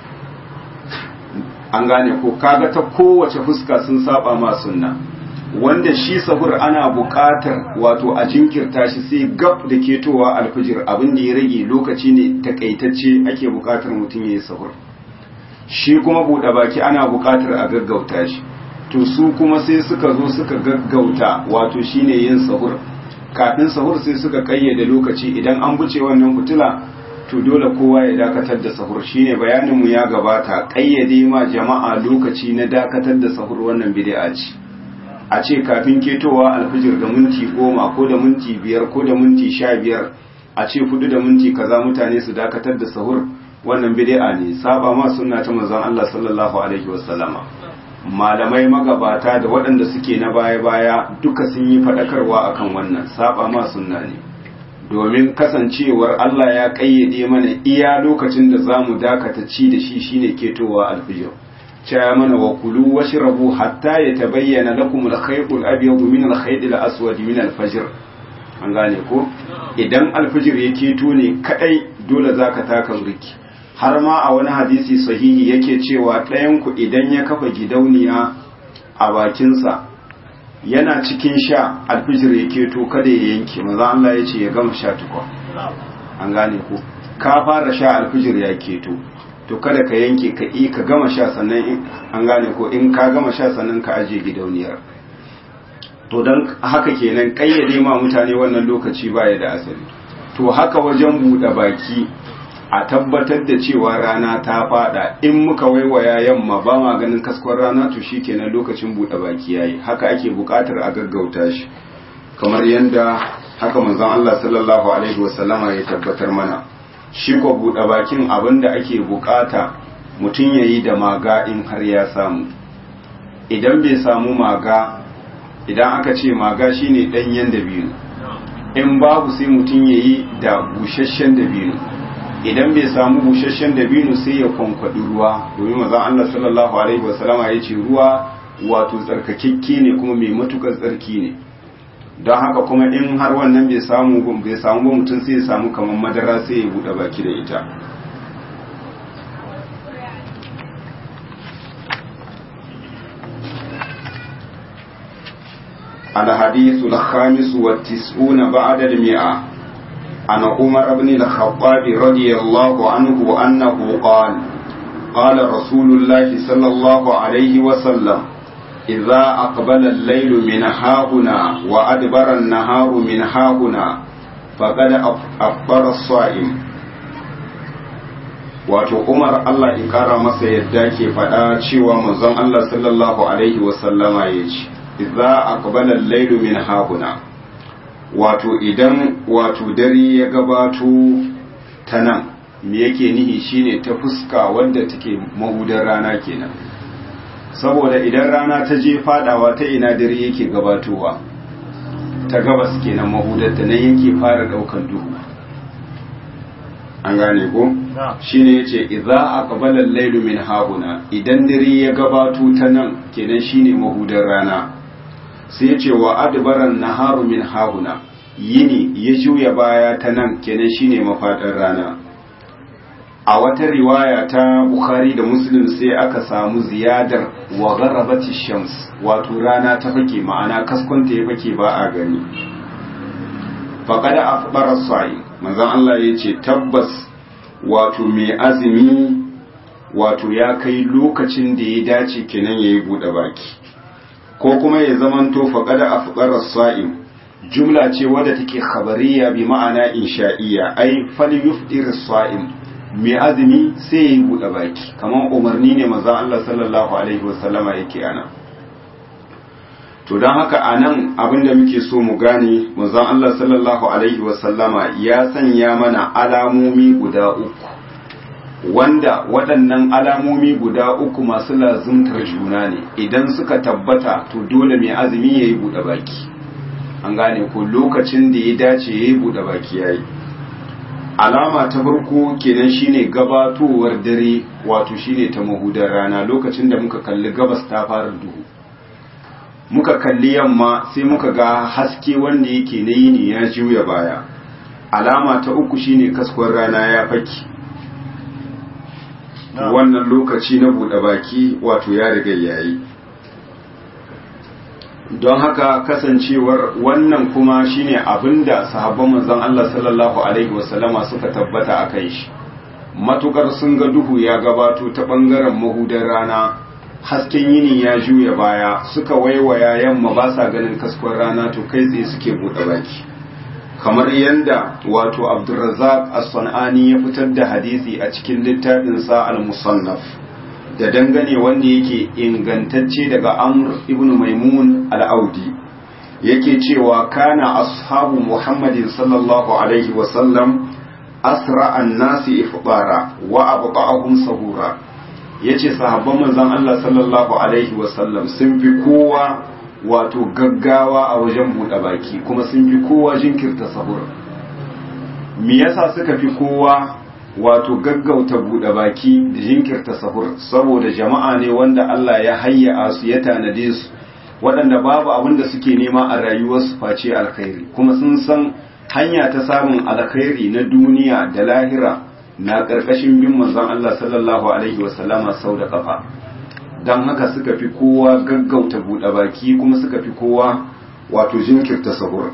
An gane ko kaga ta kowace fuska sun saba ma sunna, wanda shi sahur ana buƙatar wato a jinkirta shi sai gab da ketowa alfijir, abin da ya rage lokaci ne takaitacce ake buƙatar mutum ya yi sahur. Shi kuma buɗe baki ana buƙatar a gaggauta shi, to su kuma sai suka zo suka gaggauta wato shine yin sahur. Kafin sahur sai suka kayyade lokaci, idan an buce wannan fitila to dole kowa ya dakatar da sahur. Shine bayanin mu ya gabata, kayyade ma jama'a lokaci na dakatar da sahur wannan bid'a ce. A ce kafin ketowa alfijir da minti goma ko da minti biyar ko da minti sha biyar, a ce fudu da minti kaza mutane su dakatar da sahur, wannan bid'a ne, saba ma sunna ta manzon Allah sallallahu alaihi wasallama. Malamai magabata da waɗanda suke na baya-baya duka sun yi faɗakarwa akan wannan, saba ma sunna ne. Domin kasancewar Allah ya ƙayyade mana iya lokacin da za mu dakata ci da shi shine ketowa alfijir. Caya mana wa kulu washrabu hatta yatabayyana lakum al-khayt al-abyad min al-khayt al-aswad min al-fajr. An gane ko? Idan alfijir ya keto ne kadai dole zaka taka burki. Har ma a wani hadisi sahihi yake cewa ɗayan ku idan ya kafa gidauniya a bakinsa yana cikin sha alfijir ya keto kada ya yanke, maza Allah ya ce ya gama sha tukwa. An gane ko? Ka fara sha alfijir ya keto, to kada ka yanke ka yi ka gama sha sannan an gane ko in ka gama sha sannan ka aje gidauniyar. To don haka kenan kayyade ma mutane wannan lokaci baya da asali. To haka wajen buɗe baki a tabbatar da cewa rana ta fada, in muka waiwaya yamma ba ma ganin kaskon rana to shikenan lokacin buɗe baki yayi. Haka ake buƙatar a gaggauta shi, kamar yanda haka manzon Allah sallallahu alaihi wasallama ya tabbatar mana. Shi ko buɗe bakin abinda ake buƙata mutum yayi da maga in har ya samu. Idan bai samu maga, idan aka ce maga shine ɗanyen dabino, in babu sai mutum yayi da busasshen dabino. Idan bai samu busasshen dabino sai ya kwankwaɗi ruwa, domin manzon Allah sallallahu alaihi wasallama ya ce ruwa wato tsarkakekke ne kuma mai matukar tsarki ne. Don haka kuma in har wannan bai samu bai samu ba mutum sai ya samu kamar madara sai ya buɗe baki da ita. الحديث الخامس والتسعون بعد المئة عن عمر بن الخطاب رضي الله عنه أنه قال قال رسول الله صلى الله عليه وسلم إذا أقبل الليل من هاهنا وأدبر النهار من هاهنا فقد أفطر الصائم. wato Umar Allah ya kara masa yadda ke faɗa cewa manzon Allah sallallahu alaihi wasallama ya ce idza aqbala al-laylu min hahuna, wato idan wato dare ya gabato ta nan, me yake nihi shine ta fuska wanda take mahudar rana kenan. Saboda idan rana ta je fadawa ta ina dare yake gabatowa, ta gabas kenan mahudar ta nan yake fara daukan duhu. An gane ko? Shine yace idza aqbala al-laylu min hahuna, idan dare ya gabato ta nan kenan shine mahudar rana. Sai yace wa adbaran naharu min hahuna, yini ya juya baya ta nan kenan shine mafadar rana. A wata riwaya ta Bukhari da Muslim sai aka samu ziyadar wa gharabati shams, wato rana ta fake, ma'ana kaskonta ya fake ba a gani. Faqad afbara as-sa'im, manzon Allah yace tabbas wato mai azumi wato ya kai lokacin da ya dace kenan yayi bude baki. Ko kuma ya zamanto faqad afbara as-sa'im jumla ce wadda take khabariya bi ma'ana insha'iyya, ai falyufdir as-sa'im, mai azumi sai ya yi buɗe baki, kamar umarni ne maza Allah sallallahu alaihi wasallama yake ana. To don haka a nan abinda muke so mu gane, maza Allah sallallahu alaihi wasallama ya sanya mana alamomi guda uku, wanda waɗannan alamomi guda uku masu lazumtar juna ne, idan suka tabbata to dole mai azumi ya yi buɗe baki. An gane ko lokacin da ya dace ya yi buɗe baki ya yi. alama ta farko kenan shine gabatowar dare, wato shine ta mahudar rana, lokacin da muka kalli gabas ta fara duhu, muka kalli yamma sai muka ga haske wanda yake na yini ya juya baya. Alama ta uku shine kaskon rana ya faki, wannan lokaci na buɗe baki wato ya riga yayi. Don haka kasancewar wannan kuma shine abinda sahabban manzon Allah sallallahu alaihi wasallama suka tabbata akan shi, matukar sun ga duhu ya gabato ta bangaren mahudar rana, hasken yini ya juya baya, suka waiwaya yamma ba sa ganin kaskon rana, to kai tsaye suke buɗe baki. Kamar yanda wato Abdurrazzaq As-Sanani ya fitar da hadisi a cikin littafinsa Al-Musannaf da dangane wanda yake ingantacce daga Amr ibn Maimun al-Audi, yake cewa kana ashabu Muhammadin sallallahu alaihi wa sallam asra an-nasi ifdara wa abqa'ahum sahura. Yace sahabban manzon Allah sallallahu alaihi wa sallam sun fi kowa wato gaggawa a wajen buɗe baki, kuma sun fi kowa jinkirta sahur. Me yasa suka fi kowa wato gaggauta buɗe baki da jinkirta sahur? Saboda jama'a ne wanda Allah ya hayya su ya tanade su, waɗanda babu abin da suke nema a rayuwarsu face alkhairi, kuma sun san hanya ta samun alkhairi na duniya da lahira na ƙarƙashin bin manzon Allah sallallahu alaihi wasallama sau da kafa. Don haka suka fi kowa gaggauta buɗe baki, kuma suka fi kowa wato jinkirta sahur.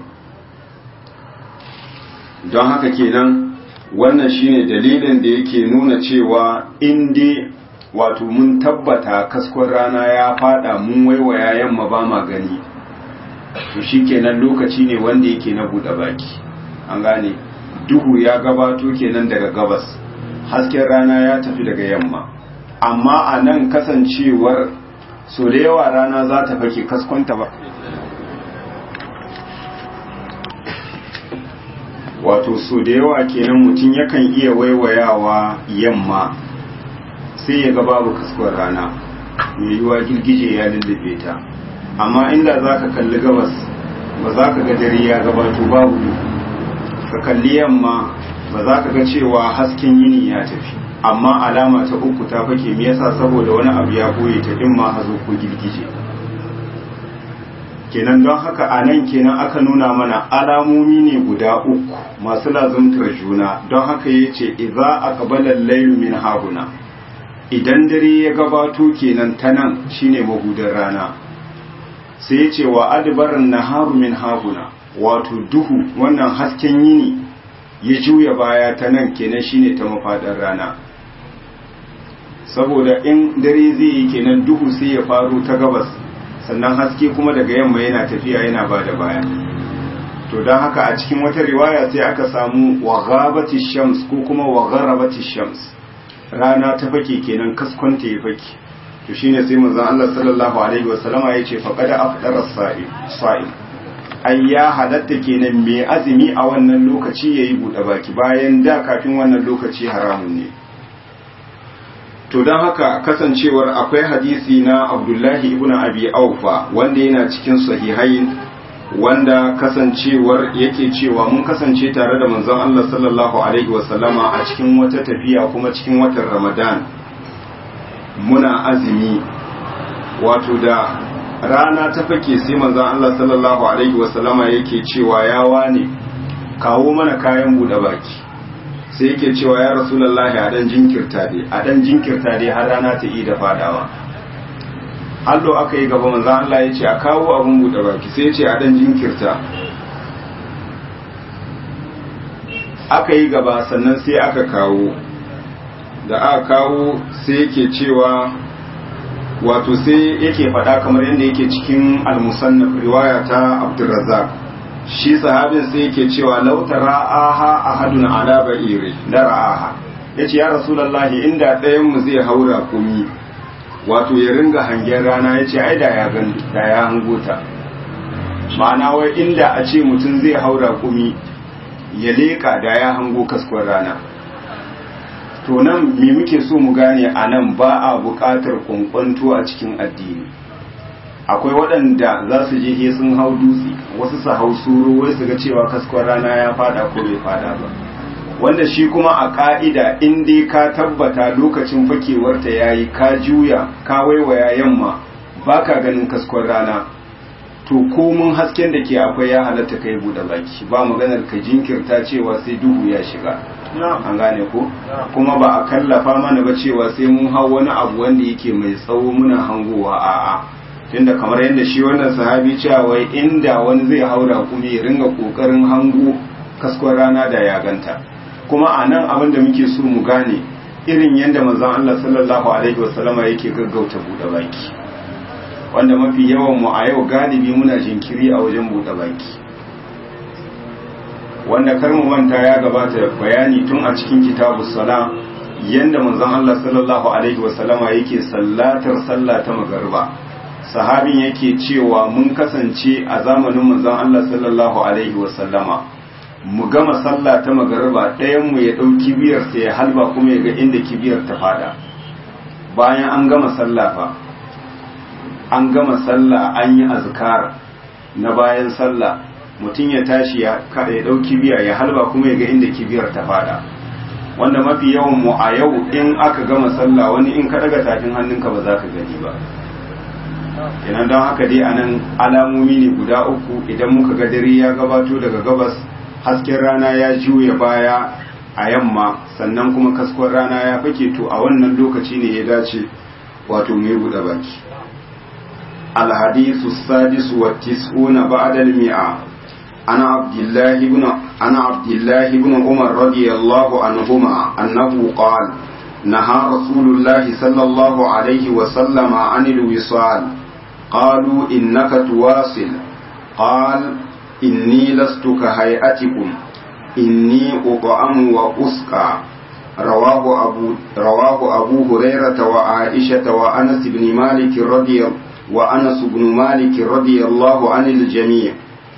Don haka kenan wannan shine dalilin da yake nuna cewa in dai wato mun tabbata kaskon rana ya fada mun waiwaya yamma ba ma gani, to shikenan lokaci ne wanda yake na buɗe baki. An gane, duhu ya gabato kenan daga gabas, hasken rana ya tafi daga yamma. Amma a nan kasancewar so da yawa rana za ta fake kaskonta ba, wato so da yawa kenan mutum yakan iya waiwayawa yamma sai ya ga babu kaskon rana, mai yiwa girgije ya lullube ta. Amma inda za ka kalli gabas ba za ka ga dare ya gabato babu, ka kalli yamma ba za ka ga cewa hasken yini ya tafi. Amma alama ta uku ta fake, me yasa? Saboda wani abu ya boye ta, din ma hazo ko girgije. Kenan don haka a nan kenan aka nuna mana alamomi ne guda uku masu lazumtar juna. Don haka yace idza aqbala al-laylu min hahuna, idan dare ya gabato kenan ta nan shine mahudar rana. Sai yace wa adbaran naharu min hahuna, wato duhu wannan hasken yini ya juya baya ta nan kenan shine ta mafadar rana. Saboda in dare zai yi kenan duhu sai ya faro ta gabas, sannan haske kuma daga yamma yana tafiya yana ba da baya. To don haka a cikin wata riwaya sai aka samu wa ghabati shams ko kuma wa gharabati shams, rana ta fake kenan kaskonta ya fake. To shine sai manzon Allah sallallahu alaihi wasallama yace faqad afdara as-sa'im sa'im ai ya halatta kenan mai azumi a wannan lokaci yayi bude baki, bayan da kafin wannan lokaci haramun ne. To don haka kasancewar akwai hadisi na Abdullahi ibn Abi Aufa wanda yana cikin sahihain, wanda kasancewar yake cewa mun kasance tare da manzon Allah sallallahu alaihi wasallama a cikin wata tafiya kuma cikin watan Ramadan muna azumi, wato da rana ta fake sai manzon Allah sallallahu alaihi wasallama yake cewa ya wane kawo mana kayan bude baki. Sai yake cewa ya Rasulullahi a dan jinkirta dai a dan jinkirta dai har rana ta yi da fadawa. Allo aka yi gaba manzon Allah ya ce a kawo abun bude baki, sai ya ce a dan jinkirta. Aka yi gaba sannan sai aka kawo, da aka kawo sai yake cewa wato sai yake faɗa kamar yadda yake cikin al-musannaf riwaya ta Abdurrazzaq, shi sahabin sai yake cewa law tara'aha ahadun ala ba'iri la ra'aha, yace ya Rasulullahi inda ɗayan mu zai haura kumi wato ya ringa hangen rana, yace ai da ya gan da ya hango ta. Ma'ana wai inda a ce mutum zai haura kumi ya leka da ya hango kaskon rana. To nan me muke so mu gane a nan? Ba a buƙatar kwankwanto a cikin addini. Akwai waɗanda za su je he sun hau dutse, wasu su hau suro, wai su ga cewa kaskon rana ya fada ko bai fada ba. wanda shi kuma a ka'ida in dai ka tabbata lokacin fakewarta yayi ka juya ka waiwaya yamma baka ganin kaskon rana to komun hasken da ke akwai ya halatta kai bude baki ba maganar ka jinkirta cewa sai duhu ya shiga an gane ko kuma ba a kallafa mana ba cewa sai mun hau wani abu wanda yake mai tsawo muna hangowa a'a tunda kamar yadda shi wannan sahabi cewa wai inda wani zai haura kuma ya ringa kokarin hango kaskon rana da ya ganta kuma a nan abin da muke so mu gane irin yadda manzon Allah sallallahu alaihi wasallama yake gaggauta bude baki wanda mafi yawan mu a yau galibi muna jinkiri a wajen bude baki wanda kar mu manta ya gabata bayani tun a cikin kitabus sala yanda manzon Allah sallallahu alaihi wasallama yake sallatar sallah ta magariba sahabin yake cewa mun kasance a zamanin manzon Allah sallallahu alaihi wasallama mu gama sallah ta magariba ɗayan mu ya ɗauki biyar sai ya halba kuma ya ga inda kibiyar ta fada bayan an gama sallah fa an gama sallah an yi azkar na bayan sallah mutum ya tashi ya ɗauki biya ya halba kuma ya ga inda kibiyar ta fada wanda mafi yawan mu a yau in aka gama sallah wani in ka daga tafin hannunka ba za ka gani ba kenan don haka dai anan alamomi ne guda uku idan muka ga dare ya gabato daga gabas hasken rana ya juya baya a yamma sannan kuma kaskon rana ya fake to a wannan lokaci ne ya dace wato mai buɗe baki الحديث السادس والتسعون بعد المئة أنا عبد الله بن أنا عبد الله بن عمر رضي الله عنهما أنه قال نهى رسول الله صلى الله عليه وسلم عن الوصال قالوا إنك تواصل قال إني لست كهيئتكم إني أطعم وأسقى رواه أبو رواه أبو هريرة وعائشة وأنس بن مالك رضي الله وأنس بن مالك رضي الله عن الجميع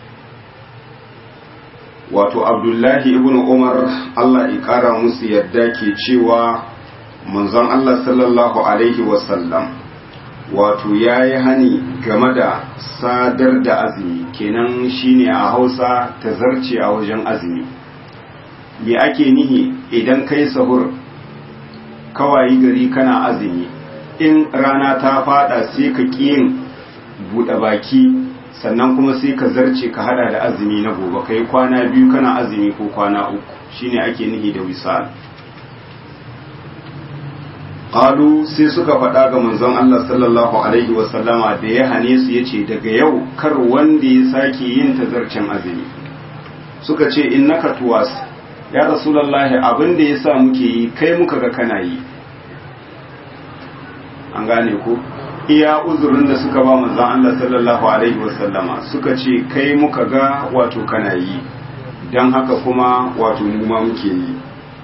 wato abdullahi ibn umar Allah ya kara musu yadda ke cewa manzon Allah sallallahu alaihi wasallam wato yayi hani game da sadar da azumi kenan shine a Hausa ta zarce a wajen azumi me ake nihi idan kai sahur kawai gari kana azumi in rana ta fada sai ka kiyin buɗe baki sannan kuma sai ka zarce ka hada da azumi na gobe kai kwana biyu kana azumi ko kwana uku shine ake nihi da wisal qalu sai suka faɗa ga manzon Allah sallallahu alaihi wasallama da ya hane su yace daga yau kar wanda ya sake yin tazarcen azumi suka ce innaka tuwas ya rasulullahi abinda yasa muke yi kai muka ga kana yi an gane ko iya uzurin da suka ba manzon Allah sallallahu alaihi wasallama suka ce kai muka ga wato kana yi dan haka kuma wato mu ma muke yi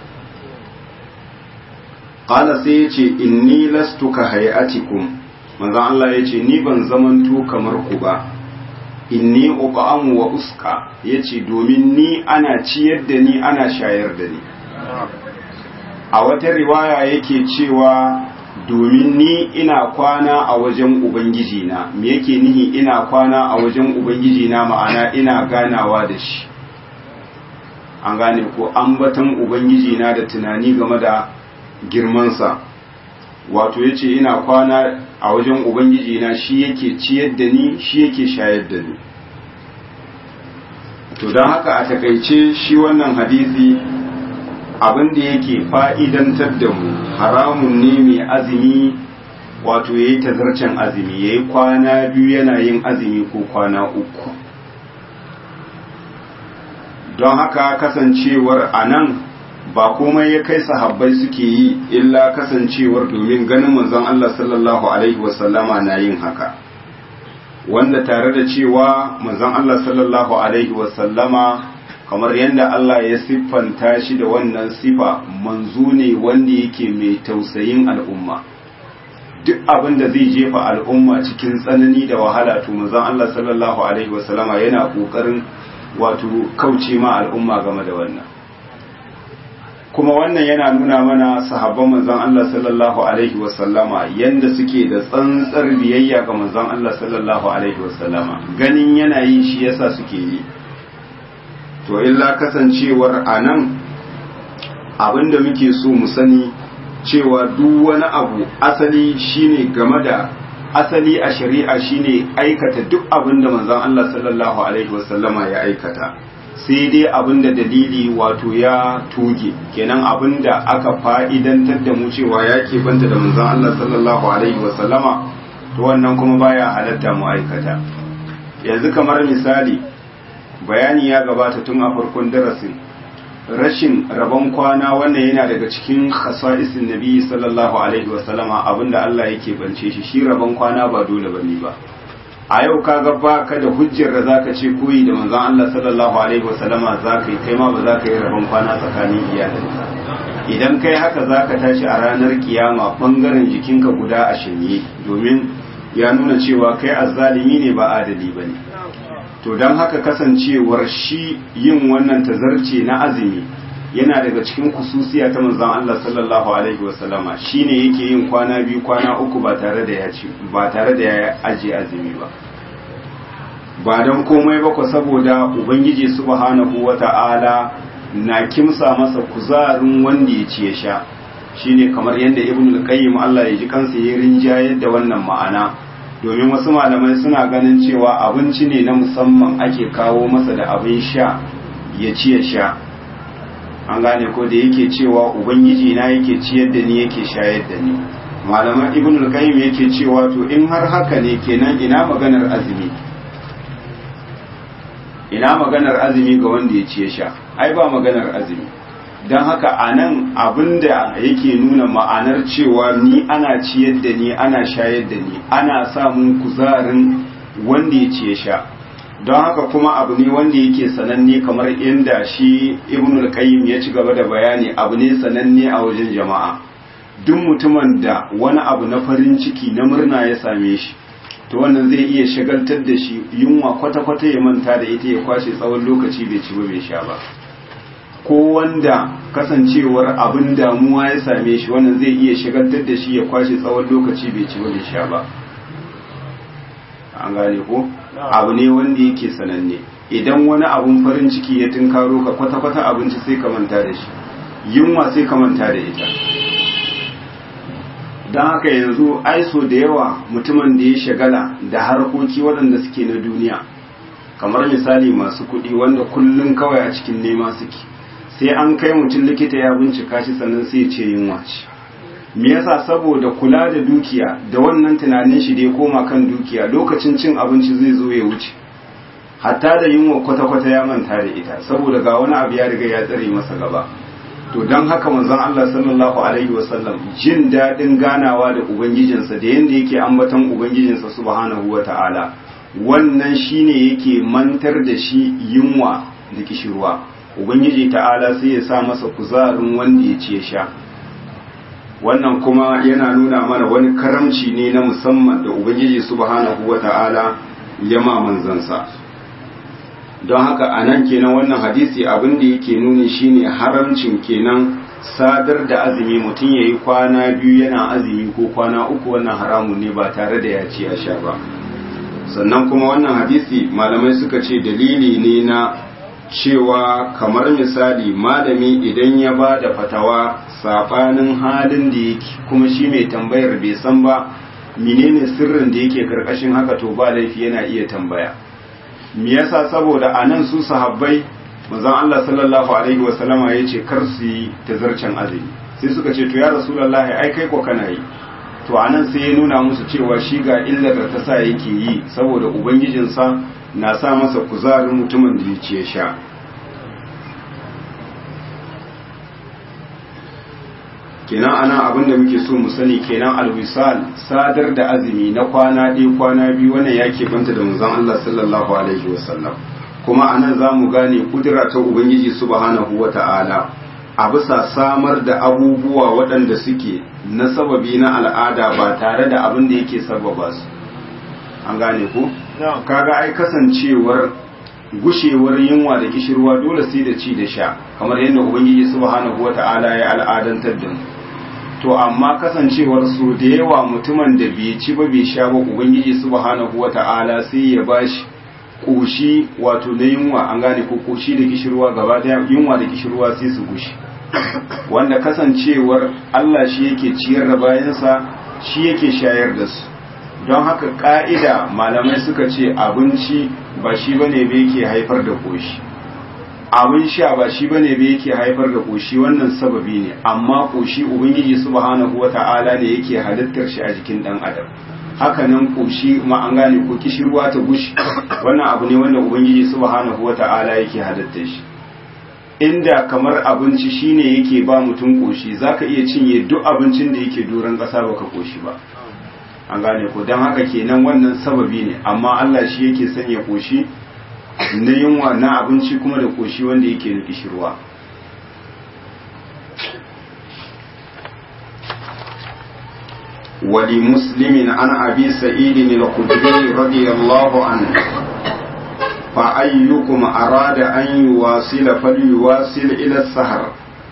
qala sai yace inni lastu ka hayatikum manzon Allah yace ni ban zamanto kamar ku ba inni uqamu wa uska yace domin ni ana ciyar da ni ana shayar da ni a wata riwaya yake cewa domin ni ina kwana a wajen ubangiji na me yake nihi ina kwana a wajen ubangiji na ma'ana ina ganawa da shi an gane ko ambatan ubangiji na da tunani game da girmansa wato yace ina kwana a wajen ubangiji na shi yake ciyar da ni shi yake shayar da ni to don haka a takaice shi wannan hadisi abin da yake fa'idantar da mu haramun ne mai azumi wato ya yi tazarcen azumi ya yi kwana biyu yana yin azumi ko kwana uku don haka kasancewar a nan ba komai ya kai sahabbai suke yi illa kasancewar domin ganin manzon Allah sallallahu alaihi wasallama na yin haka wanda tare da cewa manzon Allah sallallahu alaihi wasallama kamar yadda Allah ya siffanta shi da wannan sifa manzo ne wanda yake mai tausayin al'umma duk abin da zai jefa al'umma cikin tsanani da wahala to manzon Allah sallallahu alaihi wasallama yana kokarin wato kauce ma al'umma game da wannan kuma wannan yana nuna mana sahabban manzon Allah sallallahu alaihi wasallama yanda suke da tsantsar biyayya ga manzon Allah sallallahu alaihi wasallama ganin yana yi shi yasa suke yi to illa kasancewar anan abinda muke so mu sani cewa duk wani abu asali shine game da asali a shari'a shine aikata duk abinda manzon Allah sallallahu alaihi wasallama ya aikata, sai dai abinda dalili wato ya tuge, kenan abinda aka fa'idantar da mu cewa ya banta da manzon Allah sallallahu alaihi wasallama, to wannan kuma baya halatta mu aikata. Yanzu kamar misali bayani ya gabata tun a farkon darasin, rashin rabon kwana wannan yana daga cikin khasa'isin nabi sallallahu alaihi wasallama, abinda Allah yake bance shi, shi rabon kwana ba dole bane ba. A yau kaga ba ka da hujjar da zaka ce koyi da manzon Allah sallallahu alaihi wasallama zaka yi, kai ma ba zaka yi rabon kwana tsakanin iyalanka. Idan kai haka zaka tashi a ranar kiyama bangaren jikinka guda a shanye, domin ya nuna cewa kai azzalimi ne ba adali bane. To don haka kasancewar shi yin wannan tazarce na azumi yana daga cikin kususiya ta manzon Allah sallallahu alaihi wasallama, shine yake yin kwana biyu kwana uku ba tare da ya ci ba tare da ya aje azumi ba ba don komai ba ko saboda ubangiji subhanahu wata'ala na kimsa masa kuzarin wanda ya ci ya sha, shine kamar yadda ibnul qayyim Allah ya ji kansa ya rinjayar da wannan ma'ana, domin wasu malamai suna ganin cewa abinci ne na musamman ake kawo masa da abin sha ya ci ya sha. An gane ko da yake cewa ubangiji na yake ciyar da ni yake shayar da ni. Malaman Ibn al-Qayyim yake cewa to in har haka ne kenan ina maganar azumi? Ina maganar azumi ga wanda ya ci ya sha? Ai ba maganar azumi. Don haka a nan abinda yake nuna ma'anar cewa ni ana ciyar da ni ana shayar da ni ana samun kuzarin wanda ya ci ya sha, don haka kuma abu ne wanda yake sananne kamar yadda shi ibnul qayyim ya ci gaba da bayani, abu ne sananne a wajen jama'a. Duk mutumin da wani abu na farin ciki na murna ya same shi, to wannan zai iya shagaltar da shi yunwa kwata-kwata ya manta da ita ya kwashe tsawon lokaci bai ci ba bai sha ba. Ko wanda kasancewar abin damuwa ya same shi, wannan zai iya shagaltar da shi ya kwashe tsawon lokaci bai ci ba bai sha ba. An gane ko? Abu ne wanda yake sananne. Idan wani abun farin ciki ya tunkaro ka kwata-kwata abinci sai ka manta da shi, yunwa sai ka manta da ita. Don haka yanzu aiso da yawa mutumin da ya shagala da harkoki waɗanda suke na duniya, kamar misali masu kuɗi wanda kullum kawai a cikin nema suke, sai an kai mutum likita ya bincika shi sannan sai ce yunwa ce. Me yasa? Saboda kula da dukiya da wannan tunanin shi da ya koma kan dukiya, lokacin cin abinci zai zo ya wuce, hatta da yunwa kwata-kwata ya manta da ita, saboda ga wani abu ya riga ya tsare masa gaba. To don haka manzon Allah sallallahu alaihi wasallam jin daɗin ganawa da ubangijinsa da yanda yake ambaton ubangijinsa subhanahu wata'ala, wannan shine yake mantar da shi yunwa da kishirwa. Ubangiji ta'ala sai ya sa masa kuzarin wanda ya ci ya sha. Wannan kuma yana nuna mana wani karamci ne na musamman da ubangiji subhanahu wata'ala ya ma manzansa. Don haka a nan kenan wannan hadisi abin da yake nuni shine haramcin kenan sadar da azumi, mutum ya yi kwana biyu yana azumi ko kwana uku, wannan haramun ne ba tare da ya ci ya sha ba. Sannan kuma wannan hadisi malamai suka ce dalili ne na cewa kamar misali malami idan ya ba da fatawa saɓanin halin da yake, kuma shi mai tambayar bai san ba menene sirrin da yake karkashin haka, to ba laifi yana iya tambaya. Me yasa? Saboda anan su sahabbai manzon Allah sallallahu alaihi wasallama yace kar su yi tazarcen azumi, sai suka ce to ya rasulullahi ai kai ko kana yi. To anan sai ya nuna musu cewa shi ga illar da ta sa yake yi, saboda ubangijinsa na sa masa kuzarin mutumin da ya ci ya sha. Kenan ana abin da muke so mu sani kenan alwisal, sadar da azumi na kwana ɗaya kwana biyu, wannan yake banta da manzon Allah sallallahu alaihi wasallam. Kuma anan za mu gane kudura ta ubangiji subhanahu wata'ala a bisa samar da abubuwa waɗanda suke na sababi na al'ada ba tare da abin da yake sababa su. An gane ku? Kaga ai kasancewar gushewar yunwa da kishirwa dole sai da ci da sha, kamar yadda ubangiji subhanahu wata'ala ya al'adantar da mu. To amma kasancewar su da yawa mutumin da bai ci ba bai sha ba, ubangiji subhanahu wata'ala sai ya bashi koshi wato na yunwa, an gane ko koshi da kishirwa gaba daya, yunwa da kishirwa sai su gushi. wanda kasancewar Allah shi yake ciyar da bayansa shi yake shayar da su don haka ka'ida malamai suka ce abinci ba shi bane ba yake haifar da koshi abin sha ba shi bane ba yake haifar da koshi wannan sababi ne amma koshi ubangiji subhanahu wata'ala ne yake halittar shi a jikin dan adam haka nan koshi ma an gane ko kishirwa ta gushi wannan abu ne wanda ubangiji subhanahu wata'ala yake halittar shi inda kamar abinci shine yake ba mutum koshi zaka iya cinye duk abincin da yake doron ƙasa baka koshi ba an gane ko don haka kenan wannan sababi ne amma Allah shi yake sanya koshi na yunwa na abinci kuma da koshi wanda yake nufi shirwa wali muslimin an abi sa'idin al-khudri radiyallahu anhu fa ayyukum arada an yuwasila falyuwasil ila sahar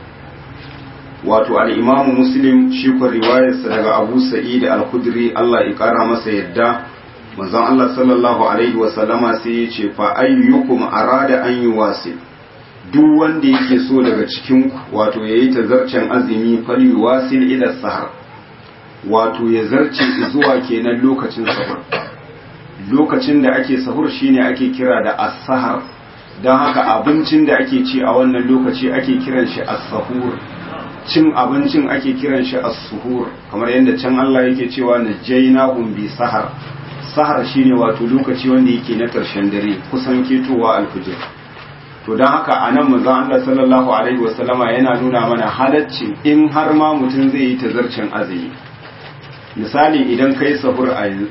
wato al-imamu muslim shi ko riwayarsa daga abu sa'id al-khudri Allah ya kara masa yadda manzon Allah sallallahu alaihi wa sallama sai ya ce fa ayyukum arada an yuwasil duk wanda yake so daga cikin ku wato yayi tazarcen azumi falyuwasil ila sahar wato ya zarce zuwa kenan lokacin sahur lokacin da ake sahur shine ake kira da as-sahar don haka abincin da ake ci a wannan lokaci ake kiran shi as-sahur cin abincin ake kiran shi as-suhur kamar yadda can Allah yake cewa najaynahum bi sahar sahar shine wato lokaci wanda yake na karshen dare kusan ketowa al-fajr to dan haka anan manzon Allah sallallahu alaihi wasallama yana nuna mana halacci in har ma mutum zai yi tazarcin azumi misali idan kai sahur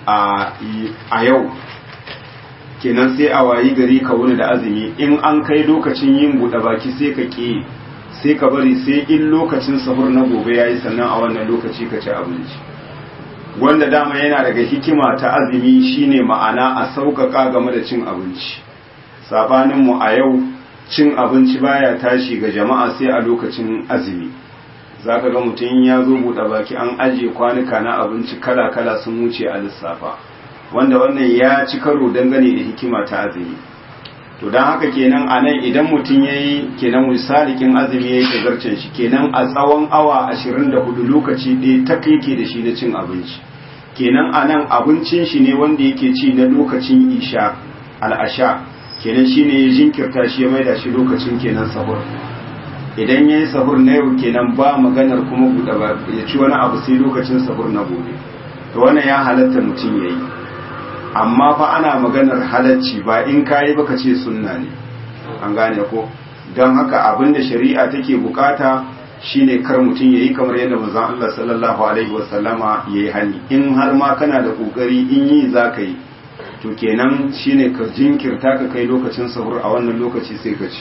a yau kenan sai a wayi gari ka wuni da azumi in an kai lokacin yin buɗe baki sai ka ƙi sai ka bari sai in lokacin sahur na gobe yayi sannan a wannan lokaci ka ci abinci wanda dama yana daga hikima ta azumi shine ma'ana a sauƙaƙa game da cin abinci sabanin mu a yau cin abinci baya tashi ga jama'a sai a lokacin azumi zaka ga mutum ya zo buɗe baki an ajiye kwanuka na abinci kala-kala sun wuce a lissafa wanda wannan ya ci karo dangane da hikima ta azumi to don haka kenan a nan idan mutum ya yi kenan misalikin azumi ya yi tazarcen shi kenan a tsawon awa ashirin da hudu lokaci ɗaya ta yake da shi na cin abinci kenan a nan abincin shi ne wanda yake ci na lokacin isha al'asha kenan shi ne ya jinkirta shi ya maida shi lokacin kenan sahur idan ya yi sahur na yau kenan ba maganar kuma buɗe ba ya ci wani abu sai lokacin sahur na gobe to wannan ya halatta mutum ya yi amma fa ana maganar halacci ba in kayi baka ce sunna ne an gane ko don haka abinda shari'a take bukata shine kar mutum yayi kamar yadda manzon Allah sallallahu alaihi wasallama yayi hani in har ma kana da kokari in yi zaka yi to kenan shine ka jinkirta ka kai lokacin sahur a wannan lokaci sai ka ci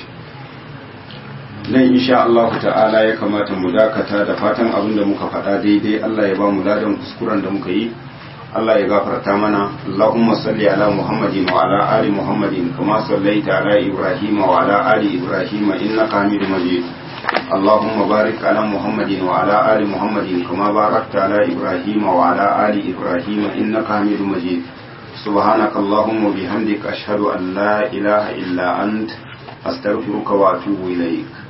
nan insha Allah ta'ala ya kamata mu dakata da fatan abinda muka faɗa daidai Allah ya ba mu ladan kuskuren da muka yi Allah ya gafarta mana Allahumma salli ala Muhammadin wa ala ali Muhammadin kama sallaita ala Ibrahim wa ala ali Ibrahim innaka Hamidum Majid Allahumma barik ala Muhammadin wa ala ali Muhammadin kama barakta ala Ibrahim wa ala ali Ibrahim innaka Hamidum Majid subhanaka Allahumma bihamdika ashhadu an la ilaha illa ant astaghfiruka wa atubu ilaik